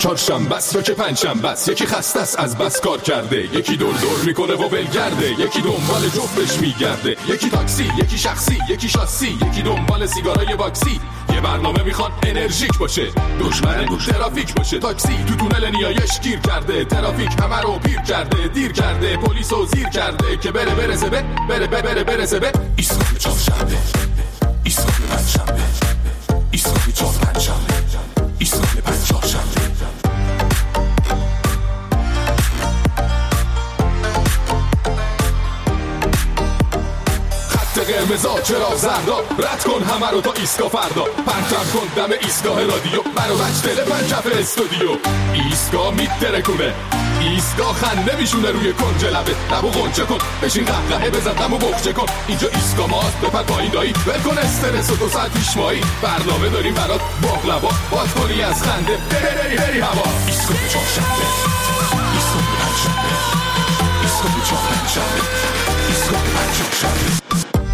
چهارشنبه است تا که پنجشنبه است، یکی خسته است از بس کار کرده، یکی دور دور میکنه و ولگرده، یکی دنبال جفتش میگرده، یکی تاکسی، یکی شخصی، یکی شاسی، یکی دنبال سیگارای واکسی. یه برنامه میخوان انرژیک باشه، دشمن ترافیک باشه. تاکسی تو تونل نیایش گیر کرده، ترافیک همه رو پیر کرده، دیر کرده، پلیسو زیر کرده که برسه به ایستگاه چهارشنبه، ایستگاه پنجشنبه، ایستگاه چهارشنبه، ایستگاه پنجشنبه. قرمزا چرا زردا، رد کن همه رو تا ایستگاه فردا، پرچم کن دم ایستگاه رادیو، برو بچ دل پنجف استودیو. ایستگاه میترکونه، ایستگاه خنده میشونه روی کنج لبه، لبو غنچه کن بشین قهقهه بزن دمو بخچه کن. اینجا ایستگاه ماست بپر پایین دایی، ول کن استرس و 2 ساعت پیش مایی، برنامه داریم برات باقلوا، باز کنی از خنده بری هوا. ایستگاه چهارشنبه، ایستگاه پنجشنبه، ایستگاه چهارشنبه، ایستگاه پنجشنبه.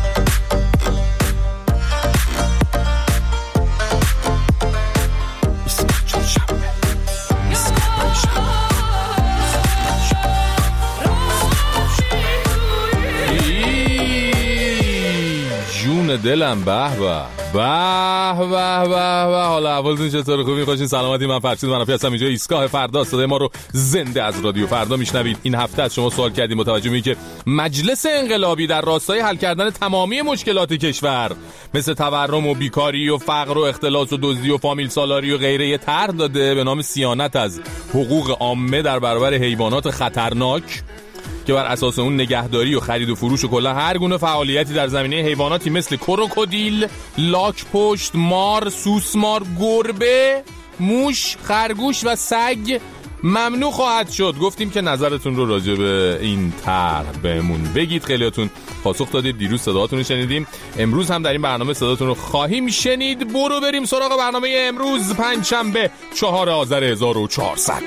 دلم به به حالا اولتون چطور؟ خوبی؟ خوشین؟ سلامتی؟ من فرشید منافی هستم. اینجا ایستگاه فردا، صدای ما رو زنده از رادیو فردا میشنوید. این هفته از شما سوال کردیم متوجه میشید که مجلس انقلابی در راستای حل کردن تمامی مشکلات کشور مثل تورم و بیکاری و فقر و اختلاس و دزدی و فامیل سالاری و غیره یه طرح داده به نام صیانت از حقوق عامه در برابر حیوانات خطرناک که بر اساس اون نگهداری و خرید و فروش و کلا هر گونه فعالیتی در زمینه حیواناتی مثل کروکودیل، لاک‌پشت، مار، سوسمار، گربه، موش، خرگوش و سگ ممنوع خواهد شد. گفتیم که نظرتون رو راجع به این طرح بهمون بگید. خیلیاتون پاسخ دادید، دیروز صداهاتون رو شنیدیم، امروز هم در این برنامه صداتون رو خواهیم شنید. برو بریم سراغ برنامه امروز، پنجشنبه 4 آذر 1400.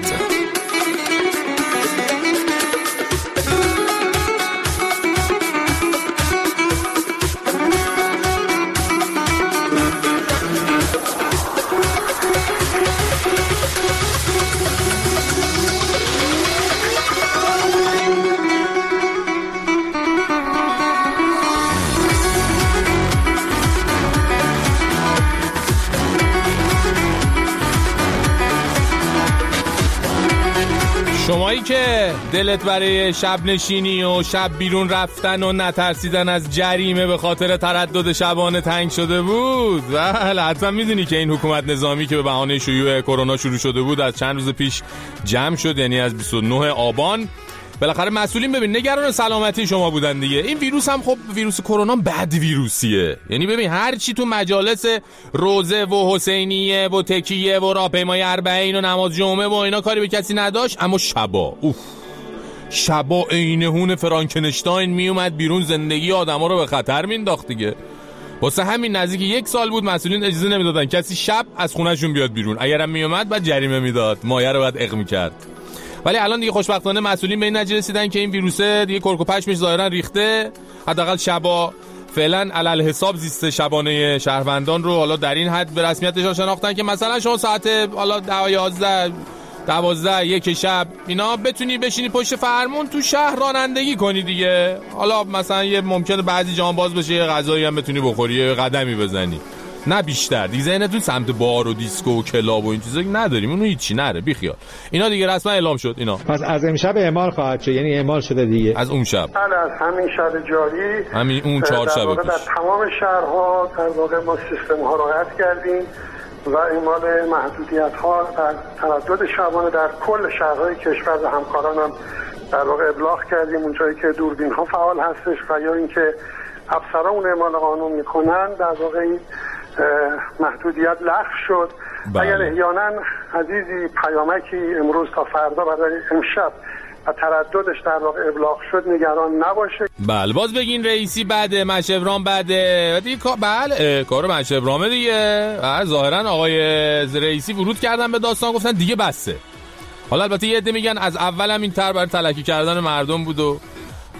شمایی که دلت برای شب نشینی و شب بیرون رفتن و نترسیدن از جریمه به خاطر تردد شبانه تنگ شده بود، بله حتما میدونی که این حکومت نظامی که به بهانه شیوع کرونا شروع شده بود از چند روز پیش جمع شد، یعنی از 29 آبان. بالاخره مسئولین ببین نگران سلامتی شما بودن دیگه. این ویروس هم خب ویروس کرونا بد ویروسیه، یعنی ببین هر چی تو مجالس روزه و حسینیه و تکیه و راهپیمایی اربعین و نماز جمعه و اینا کاری به کسی نداشت، اما شبا عینهون فرانکنشتاین میومد بیرون، زندگی آدما رو به خطر مینداخت دیگه. واسه همین نزدیک 1 سال بود مسئولین اجازه نمیدادن کسی شب از خونه‌شون بیاد بیرون، اگرم میومد بعد جریمه میداد، مایه رو بعد اغ میکرد. ولی الان دیگه خوشبختانه مسئولین به این نتیجه رسیدن که این ویروسه دیگه کرک و پشمش ظاهرا ریخته، حداقل شبا فعلا علل حساب زیست شبانه شهروندان رو حالا در این حد به رسمیتش شناختن که مثلا شما ساعت حالا 10 11 12 1 شب اینا بتونی بشینی پشت فرمون تو شهر رانندگی کنی دیگه. حالا مثلا یه ممکنه بعضی جام باز بشه، یه غذایی هم بتونی بخوری، یه قدمی بزنی، نه بیشتر. دیگه ذهنتون سمت بار و دیسکو و کلاب و این چیزا نداریم، اونو هیچی نره، بیخیال. اینا دیگه رسما اعلام شد اینا. پس از امشب اعمال خواهد شد، یعنی اعمال شده دیگه از اون شب. بله از همین شب جاری، همین اون 4 شب در تمام شهرها در واقع ما سیستم ها رعایت کردیم و اعمال محدودیت ها در تردد شبانه در کل شهرهای کشور و همکارانم در واقع ابلاغ کردیم. اونجایی که دوربین ها فعال هستش و یا اینکه افسران اعمال قانون میکنن در واقع محدودیت لغو شد. اگر احیانا عزیزی پیامکی امروز تا فردا برای امشب و ترددش در واقع ابلاغ شد نگران نباشه. بله باز بگین رئیسی بده، مشوران بده دیگه. بله کار مشورامه دیگه. ظاهرا آقای رئیسی ورود کردن به داستان، گفتن دیگه بسه. حالا البته یه عده میگن از اولم این طرح برای تلکی کردن مردم بود و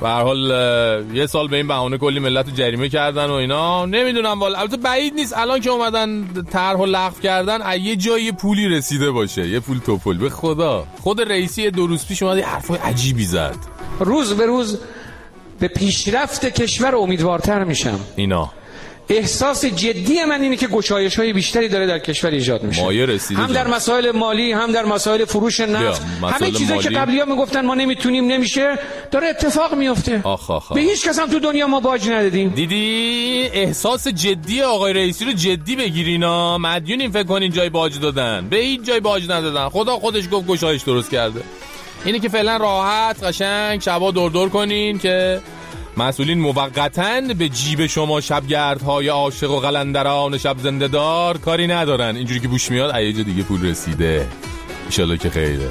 به هر حال یه سال به این بهونه کلی ملت رو جریمه کردن و اینا. نمیدونم والا، البته بعید نیست الان که اومدن طرحو لغو کردن از یه جایی پولی رسیده باشه، یه پول توپل. به خدا خود رئیسی 2 روز پیش اومد یه حرفای عجیبی زد. روز به روز به پیشرفت کشور امیدوارتر میشم. اینا احساس جدی من اینه که گشایش‌های بیشتری داره در کشور ایجاد میشه، هم در مسائل مالی، هم در مسائل فروش نفت، همه چیزایی که قبلی‌ها میگفتن ما نمیتونیم نمیشه داره اتفاق میفته. به هیچ کس هم تو دنیا ما باج ندادیم. دیدی احساس جدی آقای رئیسی رو جدی بگیرینا. مدیونین فکر کنین جای باج دادن، به هیچ جای باج ندادن. خدا خودش گفت گشایش درست کرده. اینه که فعلا راحت قشنگ شبا دور کنین که مسئولین موقتاً به جیب شما شبگردهای عاشق و قلندران شب زنده‌دار کاری ندارن. اینجوری که بوش میاد یه جا دیگه پول رسیده، انشالله که خیره.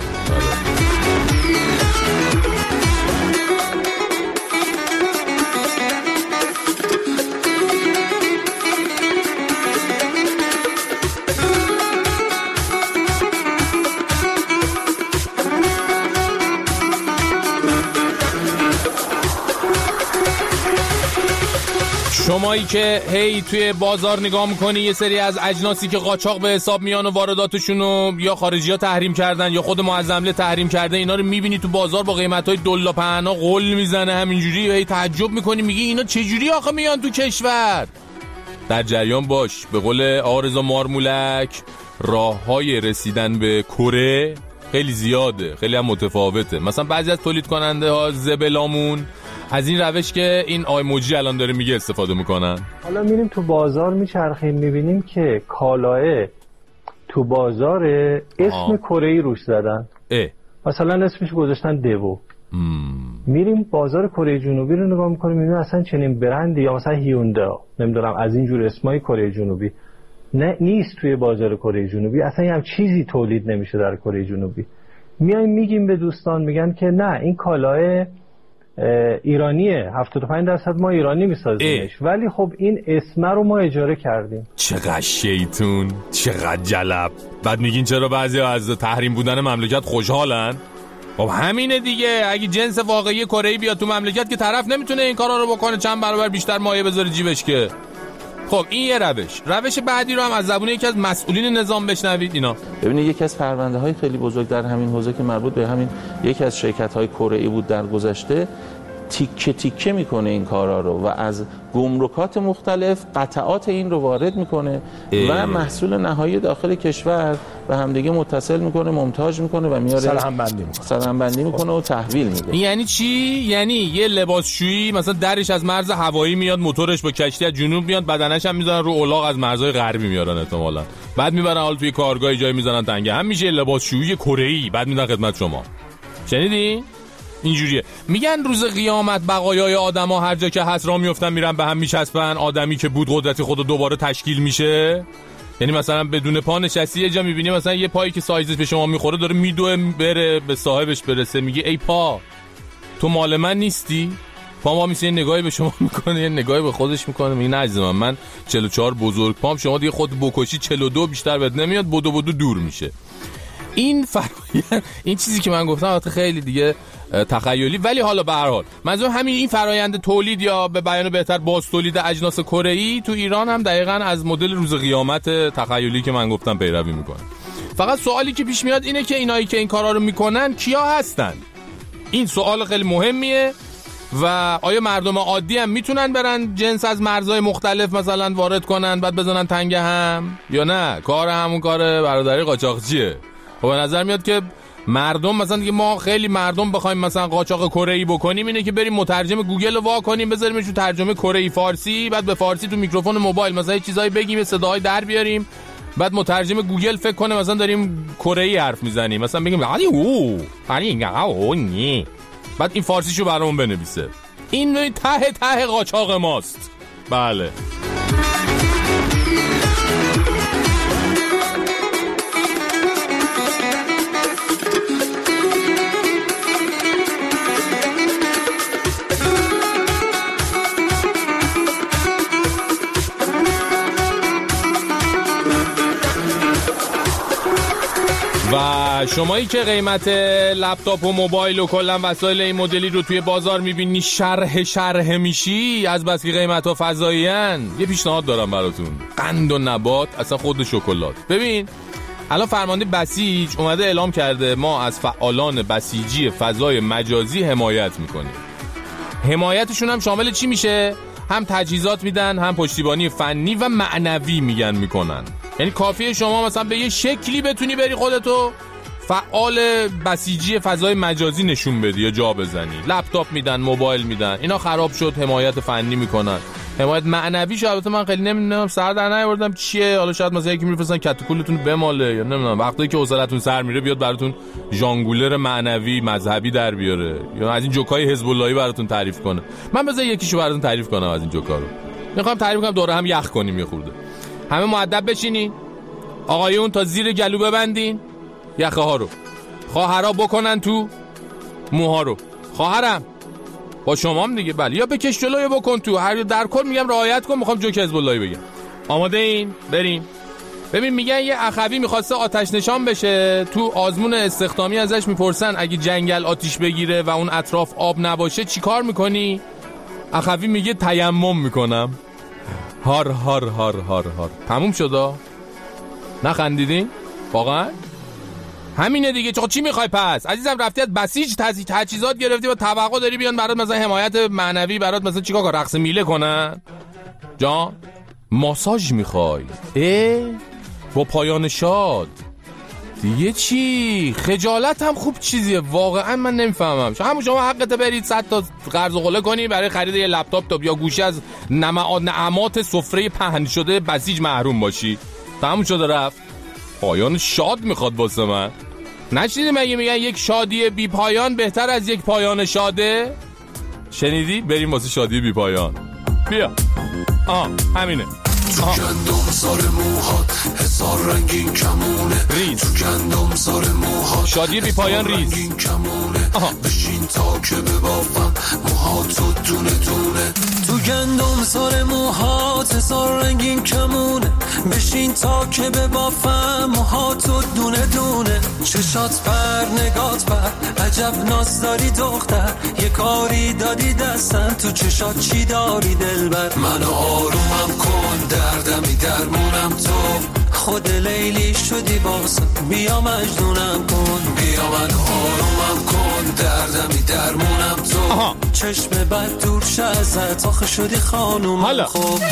شمایی که هی توی بازار نگاه میکنی یه سری از اجناسی که قاچاق به حساب میان و وارداتشونو یا خارجی‌ها تحریم کردن یا خود معظمله تحریم کرده، اینا رو میبینی تو بازار با قیمت‌های دلا پهنا قل میزنه همینجوری، هی تعجب میکنی میگی اینا چجوری آخه میان تو کشور؟ در جریان باش. به قول آرزو مارمولک راه‌های رسیدن به کره خیلی زیاده، خیلی هم متفاوته. مثلا بعضی از تولید کننده ها زبلامون از این روش که این آیموجی الان داره میگه استفاده میکنن. حالا میریم تو بازار میچرخیم میبینیم که کالاه تو بازار اسم کره‌ای روش زدن. مثلا اسمش گذاشتن دیو. میریم بازار کره جنوبی رو نگاه میکنیم میبینیم اصلا چنین برندی یا مثلا هیوندا نمیدونم از این جور اسمای کره جنوبی نه نیست توی بازار کره جنوبی. اصلا هم چیزی تولید نمیشه در کره جنوبی. میایم میگیم به دوستان میگن که نه این کالاه ایرانیه، 75% ما ایرانی میسازیمش، ولی خب این اسم رو ما اجاره کردیم. چقدر شیطون، چقدر جلب. بعد میگین چرا بعضی از تحریم بودن مملکت خوشحالن؟ خب همینه دیگه. اگه جنس واقعی کره‌ای بیاد تو مملکت که طرف نمیتونه این کارا رو بکنه، چند برابر بیشتر مایه بذاره جیبش که. خب این یه روش بعدی رو هم از زبون یکی از مسئولین نظام بشنوید. اینا ببینید یکی از پرونده‌های خیلی بزرگ در همین حوزه که مربوط به همین یکی از شرکت‌های کره‌ای بود در گذشته، تیکه تیکه میکنه این کارا رو و از گمرکات مختلف قطعات این رو وارد میکنه و محصول نهایی داخل کشور به همدیگه متصل میکنه، مونتاژ میکنه و میاره سرهم بندی میکنه و تحویل میده. یعنی چی؟ یعنی یه لباسشویی مثلا درش از مرز هوایی میاد، موتورش با کشتی از جنوب میاد، بدنش هم میذارن رو الاغ از مرزهای غربی میارن احتمالاً، بعد میبرن حال توی کارگاه جای میذارن تنگه، هم میشه لباسشویی کره‌ای، بعد میدن خدمت شما. شنیدی؟ اینجوریه. میگن روز قیامت بقایای آدما هر جا که هست راه میافتن میرن به هم میچسبن. آدمی که بود قدرت خودو دوباره تشکیل میشه. یعنی مثلا بدون پا نشستی یه جا میبینی مثلا یه پایی که سایزش به شما میخوره داره میدوه بره به صاحبش برسه، میگه ای پا تو مال من نیستی؟ پا ما میشه نگاهی به شما میکنه، یه نگاهی به خودش میکنه، میگه نه عزیزم من 44 بزرگ پام، شما دیگه خود بکشی 42 بیشتر بهت نمیاد، بدو دور میشه. این فرآیند، این چیزی که من گفتم البته خیلی دیگه تخیلی، ولی حالا به هر حال منظورم همین این فرآیند تولید یا به بیان بهتر باز تولید اجناس کره‌ای تو ایران هم دقیقاً از مدل روز قیامت تخیلی که من گفتم پیروی میکنه. فقط سوالی که پیش میاد اینه که اینایی که این کارا رو میکنن کیا هستن؟ این سوال خیلی مهمیه. و آیا مردم عادی هم میتونن برن جنس از مرزهای مختلف مثلا وارد کنن بعد بزنن تنگه هم، یا نه کار همون کار برادری قاچاقچیه؟ خب به نظر میاد که مردم مثلا دیگه ما خیلی مردم بخوایم مثلا قاچاق کره‌ای بکنیم اینه که بریم مترجم گوگل رو وا کنیم بذاریمش تو ترجمه کره‌ای فارسی، بعد به فارسی تو میکروفون موبایل مثلا یه چیزایی بگیم، صداهای در بیاریم، بعد مترجم گوگل فکر کنه مثلا داریم کره‌ای حرف میزنیم، مثلا بگیم بعد این فارسیشو برامون بنویسه. این ته قاچاق ماست. بله. و شمایی که قیمت لپتاپ و موبایل و کلا وسایل این مدلی رو توی بازار میبینی شرح میشی از بس که قیمت‌ها فضایی‌ان، یه پیشنهاد دارم براتون. قند و نبات اصلا خود شکلات. ببین الان فرمانده بسیج اومده اعلام کرده ما از فعالان بسیجی فضای مجازی حمایت میکنیم. حمایتشون هم شامل چی میشه؟ هم تجهیزات میدن، هم پشتیبانی فنی و معنوی میکنن. یعنی کافیه شما مثلا به یه شکلی بتونی بری خودتو فعال بسیجی فضای مجازی نشون بدی یا جا بزنی. لپتاپ میدن، موبایل میدن، اینا خراب شد حمایت فنی میکنن. حمایت معنوی البته من خیلی نمیدونم، سر در نیاوردم چیه. حالا شاید مثلا یکی میفرستن کتکولتون بماله یا نمیدونم وقتی که حوصلتون سر میره بیاد براتون ژانگولر معنوی مذهبی در بیاره یا از این جوکای حزب اللهی براتون تعریف کنه. من بذار یکیشو براتون تعریف کنم از این جوکا رو. میخوام تعریف کنم دوره هم یخ کنیم یه خورده. همه مؤدب بشینین. آقایون تا زیر گلو ببندین یخه ها رو. خواهرا بکنن تو موها رو. خواهرم با شمام دیگه بله، یا بکش جلوی بکن تو، هر در کل میگم رعایت کن. میخوام جوک حزب اللهی بگم. آماده این؟ بریم. ببین میگن یه اخوی میخواسته آتش نشان بشه، تو آزمون استخدامی ازش میپرسن اگه جنگل آتیش بگیره و اون اطراف آب نباشه چی کار میکنی؟ اخوی میگه تیمم میکنم. هار هار هار هار هار. تموم شد؟ نخندیدین؟ واقعا؟ همینه دیگه. چی میخوای پس؟ عزیزم رفتی از بسیج تجهیزات گرفتی و توقع داری بیان برات مثلا حمایت معنوی برات مثلا چیکار کن؟ رقص میله کنن؟ جان ماساژ میخوای؟ با پایان شاد دیگه چی؟ خجالت هم خوب چیزیه واقعا. من نمیفهمم. همون شما حقته برید 100 تا قرض و قله کنی برای خرید یه لپتاپ یا گوشی از نعمات سفره پهن شده بسیج محروم باشی. تموم شده رفت. پایان شاد میخواد واسه من. نشنیدی مگه میگن یک شادی بی پایان بهتر از یک پایان شاده؟ شنیدی؟ بریم واسه شادی بی پایان. بیا همینه. تو گندم سار موهات هزار رنگین کمونه ریز. تو گندم سار موهات شادی بی پایان ریز. رنگین کمونه بشین تا که ببافم موهاتو دونه دونه. تو گندم سار موهات هزار رنگین کمونه بشین تا که ببافم موهاتو دونه دونه. چشات پر نگات پر عجب ناز داری دختر، یه کاری دادی دستم تو چشات چی داری دلبر. منو آرومم کن دردمی درمونم تو، خود لیلی شدی باسم بیا مجنونم کن. بیا من آرومم کن دردمی درمونم تو. چشم بد دور شه ازت آخه شدی خانومم. خوب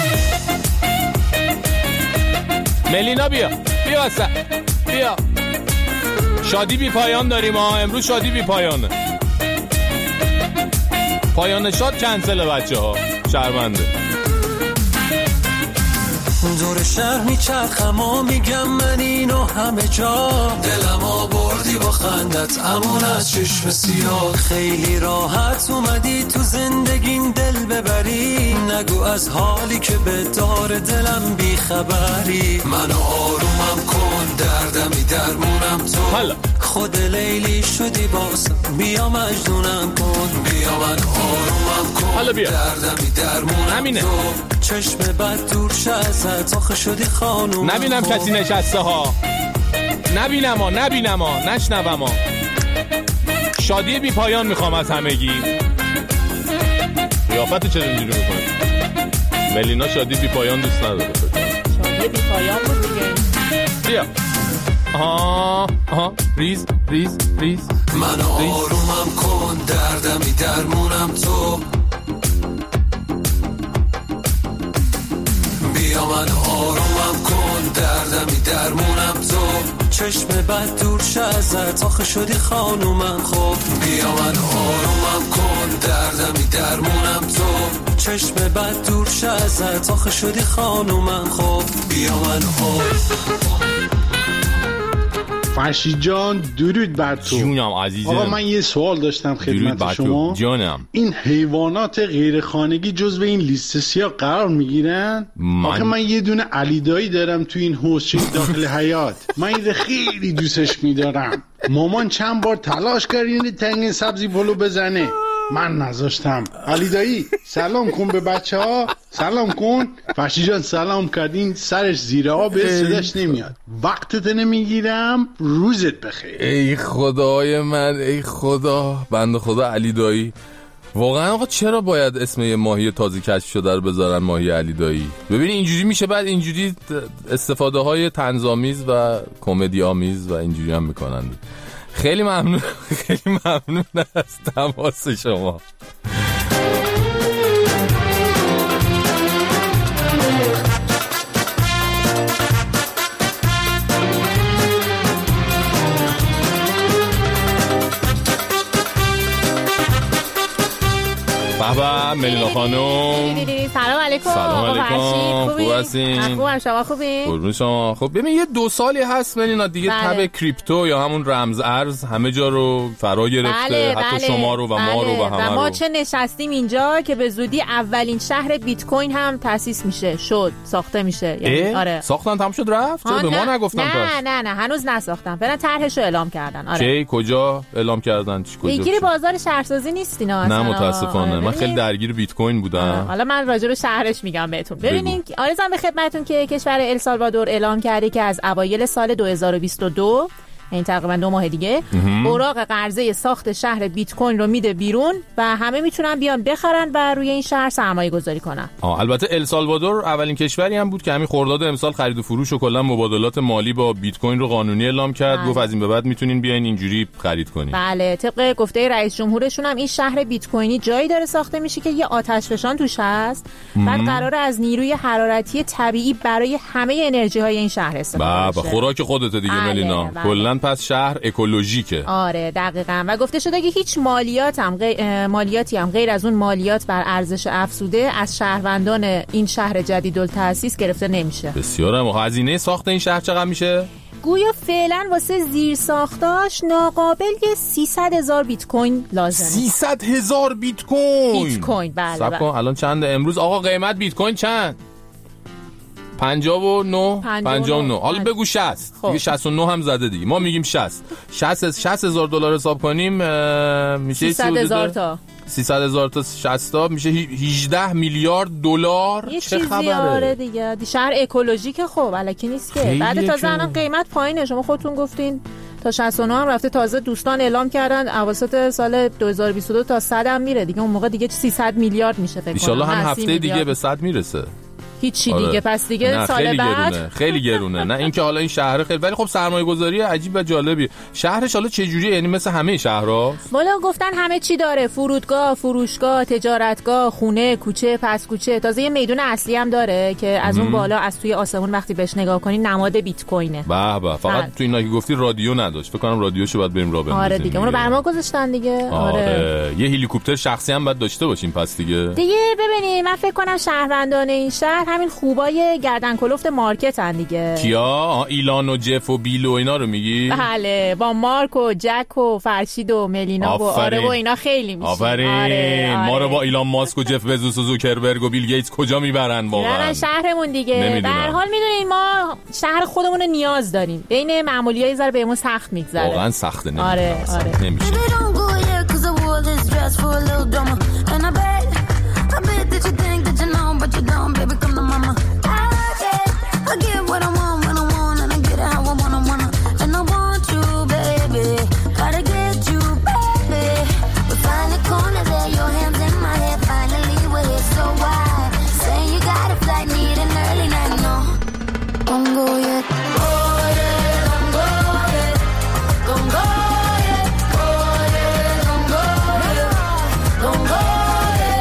ملینا بیا واسه بیا. شادی بی پایان داریم امروز. شادی بی پایانه. پایان شاد کنسله بچه ها شرمنده. دور شهر میچرخم و میگم من اینو همه جا، دلم آوردی با خندت امون از چشم سیاه. خیلی راحت اومدی تو زندگیم دل ببری، نگو از حالی که به دار دلم بیخبری. منو آرومم کن دردمی درمونم تو. حالا خود لیلی شدی باسم بیا مجنونم کن. بیا من آرومم کن. حالا بیا دردمی درمونم همینه. تو. چشم بد دور شه ازت آخه شدی خانوم. نبینم کسی نشسته ها. نبینم نشنوم ها. شادی بی پایان میخوام از همگی. قیافت چرا اینجوری میکنه؟ ملینا شادی بی پایان دوست نداره. شادی بی پایان بود دیگه. بیا ریز. من آرومم کن دردمی درمونم تو. بیا من آرومم کن دردمی درمونم تو. چشم بد دور شه ازت آخه شدی خانومم. خوب بیا من آرومم کن دردمی درمونم تو. چشم بد دور شه ازت آخه شدی خانومم. خوب بیا من فرشی جان درود بر تو. جونم عزیزم. آقا من یه سوال داشتم خدمت شما. جانم. این حیوانات غیر خانگی جزو این لیست سیاه قرار میگیرن؟ آخه من یه دونه علی دایی دارم تو این حوضچه داخل حیات. من این خیلی دوستش میدارم. مامان چند بار تلاش کرد این تنگ سبزی پلو بزنه من نذاشتم. علی دایی سلام کن به بچه ها، سلام کن. فرشی جان سلام کردین، سرش زیر آب صداش نمیاد. وقتت نمیگیرم، روزت بخیر. ای خدای من، ای خدا، بنده خدا علی دایی. واقعا آقا چرا باید اسم یه ماهی تازه کشف شده رو بذارن ماهی علی دایی؟ ببین اینجوری میشه، بعد اینجوری استفاده های طنزآمیز و کمدی آمیز و اینجوری هم میکنن. خیلی ممنون، خیلی ممنون از تماس شما. بابا ملینا خانم، سلام علیکم. سلام علیکم. خوب هستین؟ خوبم، شما خوبین؟ قربون شما. خب ببین یه 2 سالی هست ملینا دیگه تب کریپتو یا همون رمز ارز همه جا رو فرا گرفته. حتی شما رو و ما رو و همه رو. و ما چه نشستیم اینجا که به زودی اولین شهر بیت کوین هم تأسیس میشه، ساخته میشه. یعنی آره ساختن تموم شد رفت؟ به ما نگفتن پس؟ نه هنوز نساختن. فعلا طرحشو اعلام کردن. آره کی کجا اعلام کردن؟ کجا؟ دیگه بازار شهرسازی نیستین اصلا. نه متاسفانه. من خیلی درگیر بیت کوین بودم. حالا من راجع به شهرش میگم بهتون. ببینین آرزوام به خدمتتون که کشور السالوادور اعلام کرده که از اوایل سال 2022 این تقریبا 2 ماه دیگه اوراق قرضه ساخت شهر بیت کوین رو میده بیرون و همه میتونن بیان بخرن و روی این شهر سرمایه گذاری کنن. البته السالوادور اولین کشوری هم بود که همین خرداد امسال خرید و فروش و کلا مبادلات مالی با بیت کوین رو قانونی اعلام کرد. گفت از این به بعد میتونین بیاین اینجوری خرید کنین. بله، طبق گفته رئیس جمهورشون هم این شهر بیت کوینی جایی داره ساخته میشه که یه آتشفشان توش هست. بعد قراره از نیروی حرارتی طبیعی برای همه انرژی های این شهر استفاده بشه. خوراک خودت دیگه ملینا. کلا پس شهر اکولوژیکه. آره دقیقاً. و گفته شده که هیچ مالیاتی هم غیر از اون مالیات بر ارزش افزوده از شهروندان این شهر جدیدالتأسیس گرفته نمیشه. بسیار هم. هزینه ساخت این شهر چقدر میشه؟ گویا فعلا واسه زیر ساختاش ناقابل 300,000 بیت کوین لازمه. 300,000 بیت کوین؟ بیت کوین بله. الان چند امروز آقا قیمت بیت کوین چند؟ 59. حالا بگو 60. دیگه 69 هم زده دیگه. ما میگیم 60,000 دلار حساب کنیم میشه 300,000 تا 300,000 تا 60 تا میشه 18 میلیارد دلار. چه خبره؟ آره دیگه شهر اکولوژیک خب الکی نیست که. بعد تازه الان قیمت پایینه. شما خودتون گفتین تا 69 هم رفته. تازه دوستان اعلام کردن اواسط سال 2022 تا 100 هم میره دیگه. اون موقع دیگه 300 میلیارد میشه فکر کنم. ان شاءالله هم هفته دیگه به 100 میرسه. هیچی دیگه. پس دیگه سال بعد خیلی گرونه. نه اینکه حالا این شهر خیلی، ولی خب سرمایه گذاری عجیب و جالبی. شهرش حالا چه جوریه؟ یعنی مثل همه شهرهاست؟ والا گفتن همه چی داره. فرودگاه، فروشگاه، تجارتگاه، خونه، کوچه، پس کوچه. تازه یه میدون اصلی هم داره که از اون بالا از توی آسمون وقتی بهش نگاه کنی نماد بیت کوینه. به فقط تو اینا که گفتی رادیو نداشت. فکر کنم رادیوشو باید بریم راه بندازیم. آره دیگه اونو برما گذاشتن دیگه. آره یه هلیکوپتر شخصی هم باید داشته باشیم پس دیگه. ببینید من فکر کنم شهروندان این شهر همین خوبای گردن کلفت مارکتن دیگه. کیا؟ ایلان و جف و بیل و اینا رو میگی؟ بله، با مارک و جک و فرشید و ملینا و آره و اینا خیلی میشین. آفرین. ما رو با ایلان ماسک و جف بزوس و زوکربرگ و بیل گیتس کجا میبرن واقعا؟ نه شهرمون دیگه. به هر حال میدونین ما شهر خودمون رو نیاز داریم. بین معمولی‌ها یه ذره بهمون سخت میگذره. واقعا سخته. نمیشه. آره. نمیشه. I get what I want when I want and I get it how I wanna and I want you baby, gotta get you baby. We find the corner there, your hands in my head, finally we're here so wide. Say you got a flight, need an early night, no, don't go yet. Don't go yet.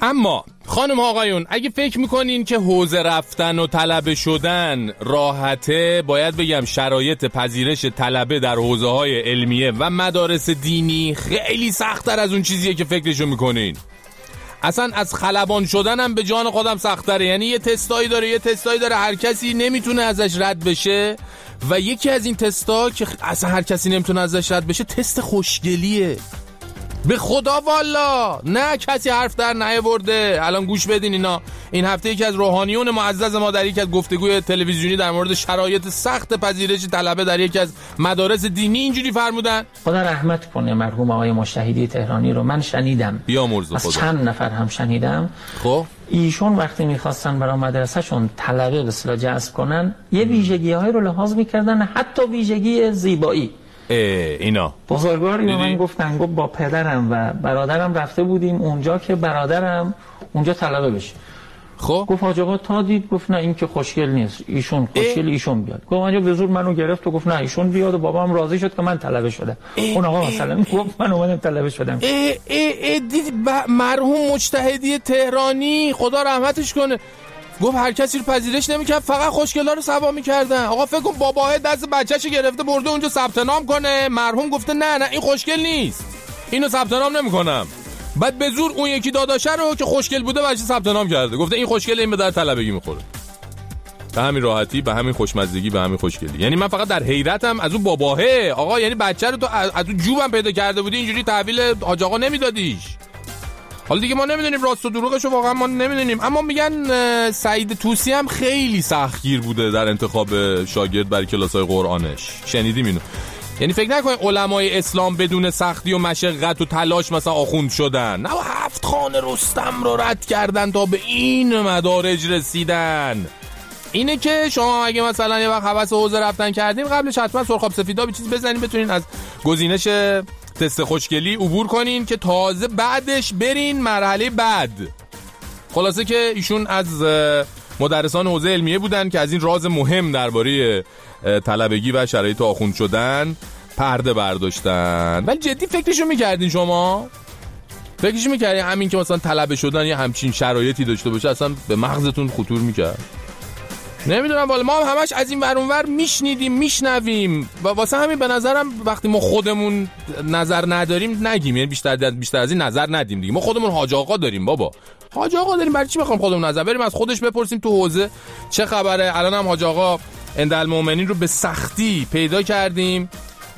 اما خانم آقایون، اگه فکر میکنین که حوزه رفتن و طلبه شدن راحته، باید بگم شرایط پذیرش طلبه در حوزه های علمیه و مدارس دینی خیلی سخت‌تر از اون چیزیه که فکرشو میکنین. اصلا از خلبان شدن هم به جان خودم سخت‌تره. یعنی یه تستایی داره هر کسی نمیتونه ازش رد بشه، و یکی از این تستا که اصلا هر کسی نمیتونه ازش رد بشه تست خوشگلیه. به خدا والا نه کسی حرف در نیاورده. الان گوش بدین اینا. این هفته یکی از روحانیون معزز ما در یک از گفتگوی تلویزیونی در مورد شرایط سخت پذیرش طلبه در یکی از مدارس دینی اینجوری فرمودن. خدا رحمت کنه مرحوم آقای مجتهدی تهرانی رو. من شنیدم، از چند نفر هم شنیدم. خب ایشون وقتی میخواستن برای مدرسهشون طلبه به اصطلاح جذب کنن، یه ویژگی‌های رو لحاظ میکردن، حتی ویژگی زیبایی. اینا بزرگواری به من گفتن، گفت با پدرم و برادرم رفته بودیم اونجا که برادرم اونجا طلبه بشه. خب گفت حاج آقا تا دید، گفت نه این که خوشگل نیست، ایشون خوشگل، ایشون بیاد. گفت اونجا به زور منو گرفت و گفت نه ایشون بیاد، و بابام راضی شد که من طلبه شدم. اون آقا مثلا گفت من اومدم طلبه شدم. دید مرحوم مجتهدی تهرانی خدا رحمتش کنه، گفت هر کسی رو پذیرش نمی‌کرد، فقط خوشگلا رو سوا می‌کردن. آقا فکر کن باباه دست بچه‌شو گرفته برده اونجا ثبت نام کنه، مرحوم گفته نه این خوشگل نیست، اینو ثبت نام نمی‌کنم. بعد به زور اون یکی داداشه رو که خوشگل بوده بچه ثبت نام کرده، گفته این خوشگله، این به در طلبگی می‌خوره. به همین راحتی، به همین خوشمزگی، به همین خوشگلی. یعنی من فقط در حیرتم از اون باباهه. آقا یعنی بچه رو تو از اون جوبم پیدا کرده بودی، اینجوری تحویل حاج آقا نمیدادیش. حالا دیگه ما نمیدونیم راست و دروغشو، واقعا ما نمیدونیم. اما میگن سعید طوسی هم خیلی سختگیر بوده در انتخاب شاگرد برای کلاس‌های قرآنش. شنیدیم اینو؟ یعنی فکر نکنید علمای اسلام بدون سختی و مشقت و تلاش مثلا آخوند شدن. نه، 7 خانه رستم رو رد کردن تا به این مدارج رسیدن. اینه که شما اگه مثلا یه وقت هوس حوزه رفتن کردیم، قبلش حتما سرخاب سفیداب چیز بزنین بتونین از گزینش تست خوشگلی عبور کنین که تازه بعدش برین مرحله بعد. خلاصه که ایشون از مدرسان حوزه علمیه بودن که از این راز مهم درباره طلبگی و شرایط آخوند شدن پرده برداشتن. ولی جدی فکرشو میکردین شما؟ فکرشو میکردین همین که مثلا طلبه شدن یه همچین شرایطی داشته باشه اصلا به مغزتون خطور میکرد؟ نمیدونم والا، ما هم همش از این ور اون ور میشنیدیم میشنویم و واسه همین به نظرم وقتی ما خودمون نظر نداریم نگیم، یعنی بیشتر از این نظر ندیم دیگه. ما خودمون حاج آقا داریم بابا، حاج آقا داریم، برای چی بخوام خودمون نظر بریم از خودش بپرسیم تو حوزه چه خبره؟ الان هم حاج آقا اندالمؤمنین رو به سختی پیدا کردیم،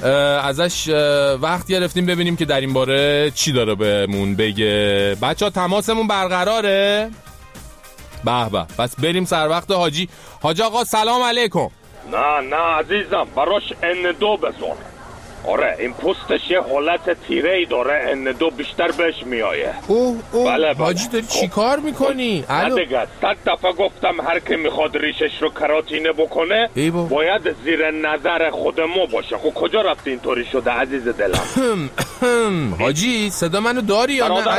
ازش وقت گرفتیم ببینیم که در این باره چی داره بهمون بگه. بچه‌ها تماسمون برقراره؟ به به، پس بریم سر وقت حاجی. حاج آقا سلام علیکم. نه عزیزم، براش اندو بذار. آره این پوستش یه حالت تیره‌ای داره، اندو بیشتر بهش میایه. بله حاجی داری چی کار میکنی؟ دیگه 100 دفعه گفتم هر کی میخواد ریشش رو کراتینه بکنه باید زیر نظر خود ما باشه. خب کجا رفتی اینطوری شده عزیز دلم؟ حاجی صدا منو داری یا نه؟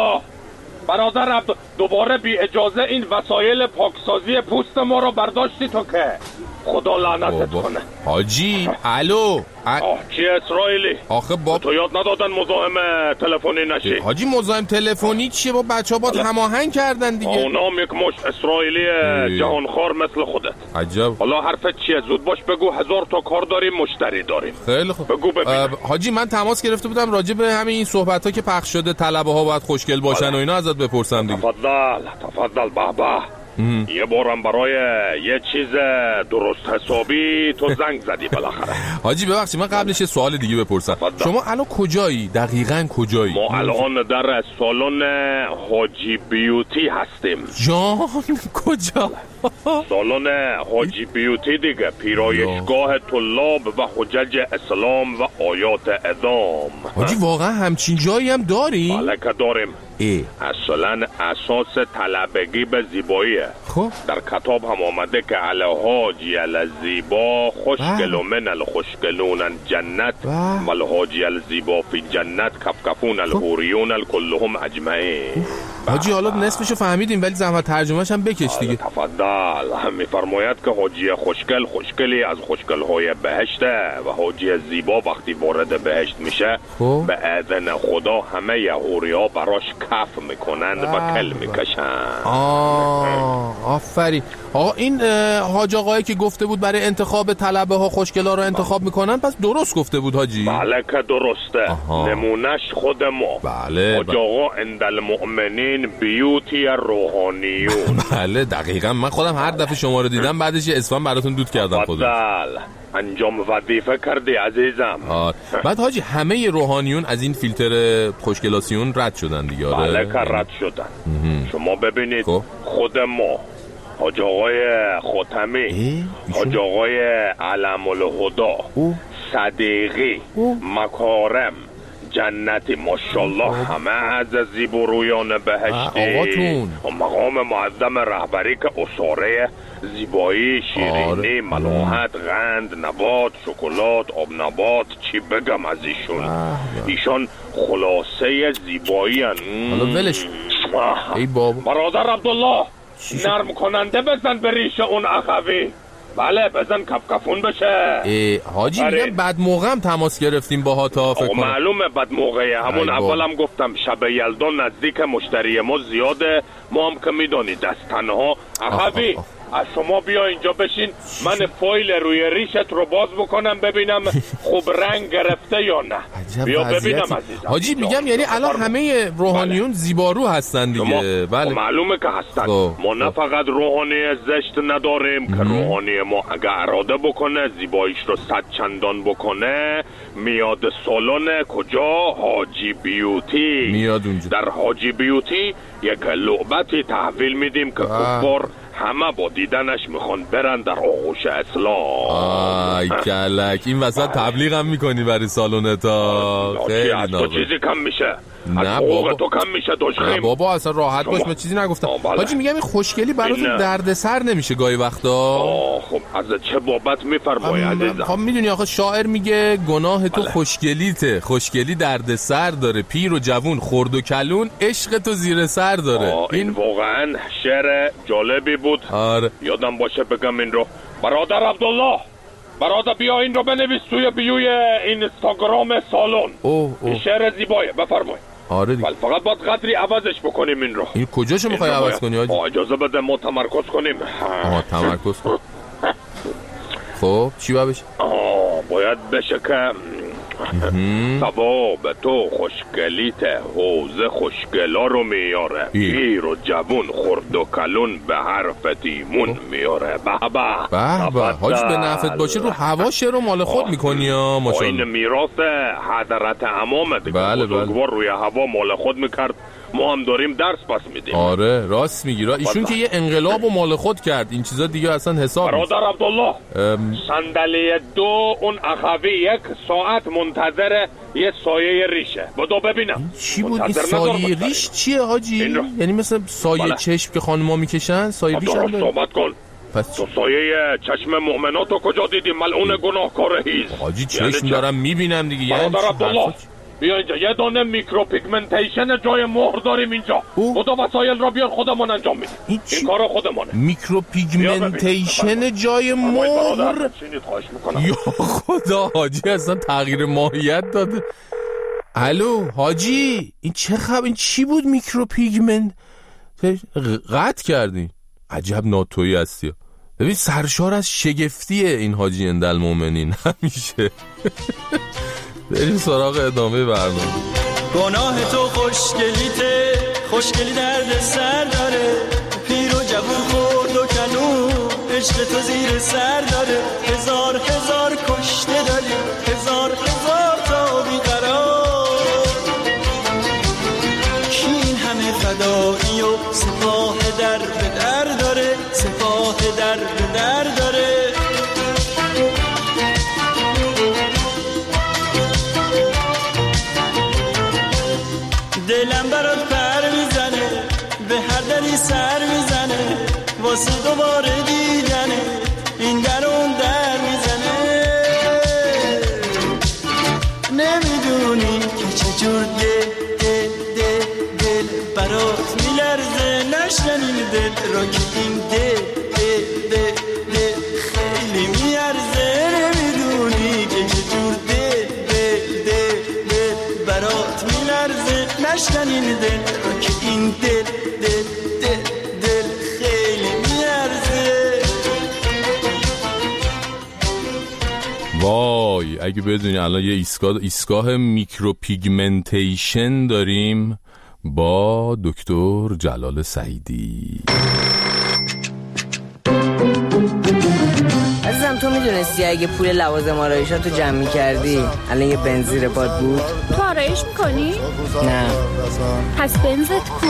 برادر عبدالله دوباره بی اجازه این وسایل پاکسازی پوست ما رو برداشتی تو که خدا لعنتت کنه. حاجی الو چی اسرائیلی؟ آخه تو یاد ندادن مزاحم تلفنی نشی؟ حاجی مزاحم تلفنی چیه؟ با بچه‌ها با هماهنگ کردن دیگه. اونام یک مش اسرائیلی جهانخوار مثل خودت. عجب. حالا حرفت چیه؟ زود باش بگو، 1000 تا کار داریم، مشتری داریم. خیلی خوب بگو ببینم. حاجی من تماس گرفته بودم راجع به همین این صحبت‌ها که پخش شده طلبه ها باید خوشگل باشن و اینا ازت بپرسم دیگه. تفضل بابا. یه بارم برای یه چیز درست حسابی تو زنگ زدی بالاخره. حاجی ببخشید من قبلش یه سوال دیگه بپرسم. شما الان کجایی؟ دقیقاً کجایی؟ ما الان در سالن حاجی بیوتی هستیم. جان کجا؟ سالن حاجی بیوتی دیگه، پیرایشگاه طلاب و حجج اسلام و آیات اعدام. حاجی واقعا همچین جایی هم داری؟ بله که داریم. اصلا اساس طلبگی به زیباییه. خب در کتاب هم آمده که الحاجی الزیبا خوشگل و من الخوشگلون جنت و الحاجی الزیبا فی جنت کفکفون الحوریون الکلهم اجمعین. حاجی حالا نصفشو فهمیدیم ولی زحمت ترجمه‌ش هم بکش دیگه. تفضل. میفرماید که حاجی خوشگلی از خوشگل‌های بهشته و حاجی زیبا وقتی وارد بهشت میشه به اذن خدا همه حوریا براش کف میکنند و کل میکشند. آفرین. آقا این حاج آقایی که گفته بود برای انتخاب طلبه ها خوشگلا رو انتخاب میکنن، پس درست گفته بود حاجی؟ بله که درسته. نمونش خود ما. بله. حاج آقا عند المؤمنین بیوتی روحانیون. بله دقیقاً. من خودم هر دفعه شما رو دیدم بعدش یه اسفن براتون دود کردم خودم. بله. انجام وظیفه کردی عزیزم. بعد حاجی همه روحانیون از این فیلتر خوشگلاسیون رد شدن دیگه؟ بله که رد شدن. شما ببینید خود ما حاج آقای خاتمی، حاج آقای علم الهدا، صدیقی، مکارم، جنتی، ماشاءالله همه از زیبارویان بهشتی و مقام معظم رهبری که اساره زیبایی، شیرینی، ملاحت، قند، نبات، شکلات، آب نبات، چی بگم از ایشان خلاصه زیبایی هن. حالا ولش ای بابا. برادر عبدالله نرم کننده بزن به ریش اون اخوی. بله بزن کفکفون بشه. حاجی میگم بد موقع هم تماس گرفتیم با ها تا فکر کنم. معلومه بد موقعه. همون اولم گفتم شب یلدا نزدیک مشتری ما زیاده، ما هم که میدونید دست تنها. اخوی از شما بیا اینجا بشین، من فایل روی ریشت رو باز بکنم ببینم خوب رنگ گرفته یا نه. بیا ببینم عزیزم. حاجی میگم یعنی الان همه روحانیون زیبارو هستن دیگه؟ بله معلومه که هستن. ما نه فقط روحانی زشت نداریم که روحانی ما اگه اراده بکنه زیباییش رو 100 چندان بکنه میاد سالن کجا؟ حاجی بیوتی. میاد اونجا. در حاجی بیوتی یک لعبتی تحویل میدیم که کفار همه با دیدنش میخوان برن در آغوش اسلام. کلک این وسط تبلیغ هم میکنی برای سالونتا؟ خیلی از تو چیزی کم میشه؟ نه بابا تو کم میشه دوشخیم. نه بابا اصلا راحت باش، من چیزی نگفتم. حاجی میگم این خوشگلی براتون دردسر نمیشه گاهی وقتا؟ خب از چه بابت میفرمایی عزیزم؟ خب میدونی آخه شاعر میگه گناه تو خوشگلیته، خوشگلی دردسر داره، پیر و جوون خرد و کلون عشق تو زیر سر داره. این واقعا شعر جالبی بود. یادم باشه بگم این رو. برادر عبدالله، برادر بیا این رو بنویس توی بیوی اینستاگرام سالن. این شعر زیبایه بفرمایید. آره دیگه. فقط باید قدری عوضش بکنیم این رو. این کجاشو میخوای عوض کنی حاجی؟ اجازه بده ما تمرکز کنیم. تمرکز کن. خب چی باید بشه؟ باید بشه که ثواب تو خوشگلیت حوزه خوشگلا رو میاره، پیر و جوون خرد و کلون به حرف تیمون میاره. به به حاج به نفت باشه رو هوا شعر مال خود میکنی یا ماشاءالله. این میراث حضرت امام دیگه. بزرگوار روی هوا مال خود میکرد، ما هم داریم درس پس میدیم. آره راست میگی. ایشون که یه انقلاب و مال خود کرد، این چیزا دیگه اصلا حساب نیست. برادر عبدالله صندلی 2 اون اخوی 1 ساعت منتظر یه سایه ریشه. بدو ببینم چی بود این سایه ریش؟ چیه حاجی؟ یعنی مثل سایه چشم که خانم‌ها میکشن سایه ریش هم داره؟ صحبت کن. پس تو سایه چشم مؤمناتو کجا دیدی ملعون گناهکار هیز؟ حاجی چشم دارم میبینم دیگه. برادر عبدالله بیا اینجا یه دانه میکرو پیگمنتیشن جای مهر داریم اینجا. خدا وسایل را بیار خودمون انجام میدیم. این کارو خودمونه. میکرو پیگمنتیشن جای مهر؟ یا خدا حاجی اصلا تغییر ماهیت داده. الو حاجی این چه خبر؟ این چی بود میکرو پیگمنت؟ قطع کردی؟ عجب ناتویی هستی. ببین سرشار از شگفتیه این حاجی اندالمومنین همیشه. بریم سراغ ادامه برنامه. گناه تو خوشگلیته، خوشگلی درد سر داره، پیر و جوون خرد و کلون عشق تو زیر سر داره. هزار هزار کشته داری، هزار هزار تا بیقرار، کی این همه فدایی و سپاه در به در داره، سپاه در به در داره. دلم برات پر میزنه، به هر دری سر میزنه، واسه دوباره دیدنه این در اون جور دل برات میلرزه نشنین دل را که این دل خیلی میارزه نمیدونی که چجور دل برات میلرزه نشنین دل را که این دل خیلی میارزه. وای اگه بدونی الان یه ایستگاه میکروپیگمنتیشن داریم با دکتر جلال سعیدی. عزیزم تو میدونستی اگه پول لوازم آرایشاتو جمع میکردی الان یه بنز زیر پات بود؟ تو آرایش میکنی؟ نه. پس بنزت کو؟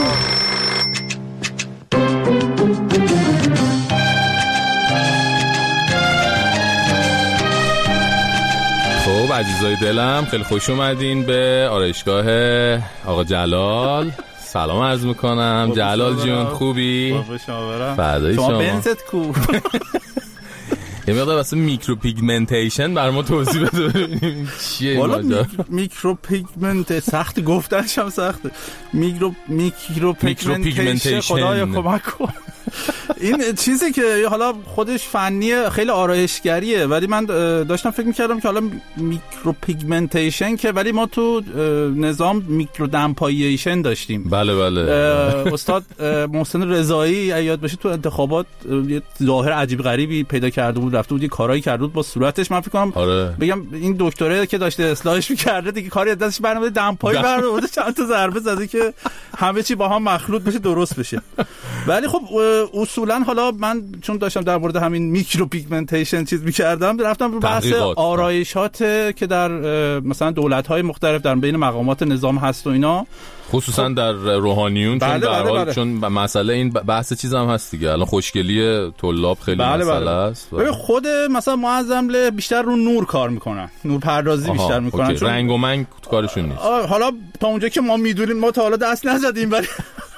خب عزیزای دلم خیلی خوش اومدین به آرایشگاه آقا جلال. سلام عرض میکنم. جلال جون خوبی؟ فدای شما. بنزت کو؟ یه مقدار واسه میکروپیگمنتیشن برای ما توضیح بده ببینیم چیه این ماجرا. میکروپیگمنت سخت گفتنش هم سخته. میکروپیگمنتیشن خدایا کمک کن. این چیزی که حالا خودش فنیه خیلی آرایشگریه ولی من داشتم فکر میکردم که حالا میکروپیگمنتیشن که ولی ما تو نظام میکرودمپاییشن داشتیم. بله استاد محسن رضایی یاد باشه تو انتخابات یه ظاهر عجیب غریبی پیدا کرده بود رفته بود یه کارایی کرده بود با صورتش. من فکر کنم بگم این دکتره که داشته اصلاحش میکرده دیگه کاری از دستش برنامه دمپایی برنامه چند تا ضربه زده که همه چی با هم مخلوط بشه درست بشه. ولی خب اصولا حالا من چون داشتم در مورد همین میکروپیگمنتیشن چیز می‌کردم رفتم رو بحث آرایشات که در مثلا دولت‌های مختلف در بین مقامات نظام هست و اینا خصوصا در روحانیون چون در حال چون مسئله این بحث چیز هم هست دیگه الان خوشگلی طلاب خیلی مسئله است. خود مثلا معظم بیشتر رو نور کار میکنن نور پردازی بیشتر میکنن چون رنگ و منگ کارشون نیست. حالا تا اونجا که ما میدونیم ما تا حالا دست نزدیم ولی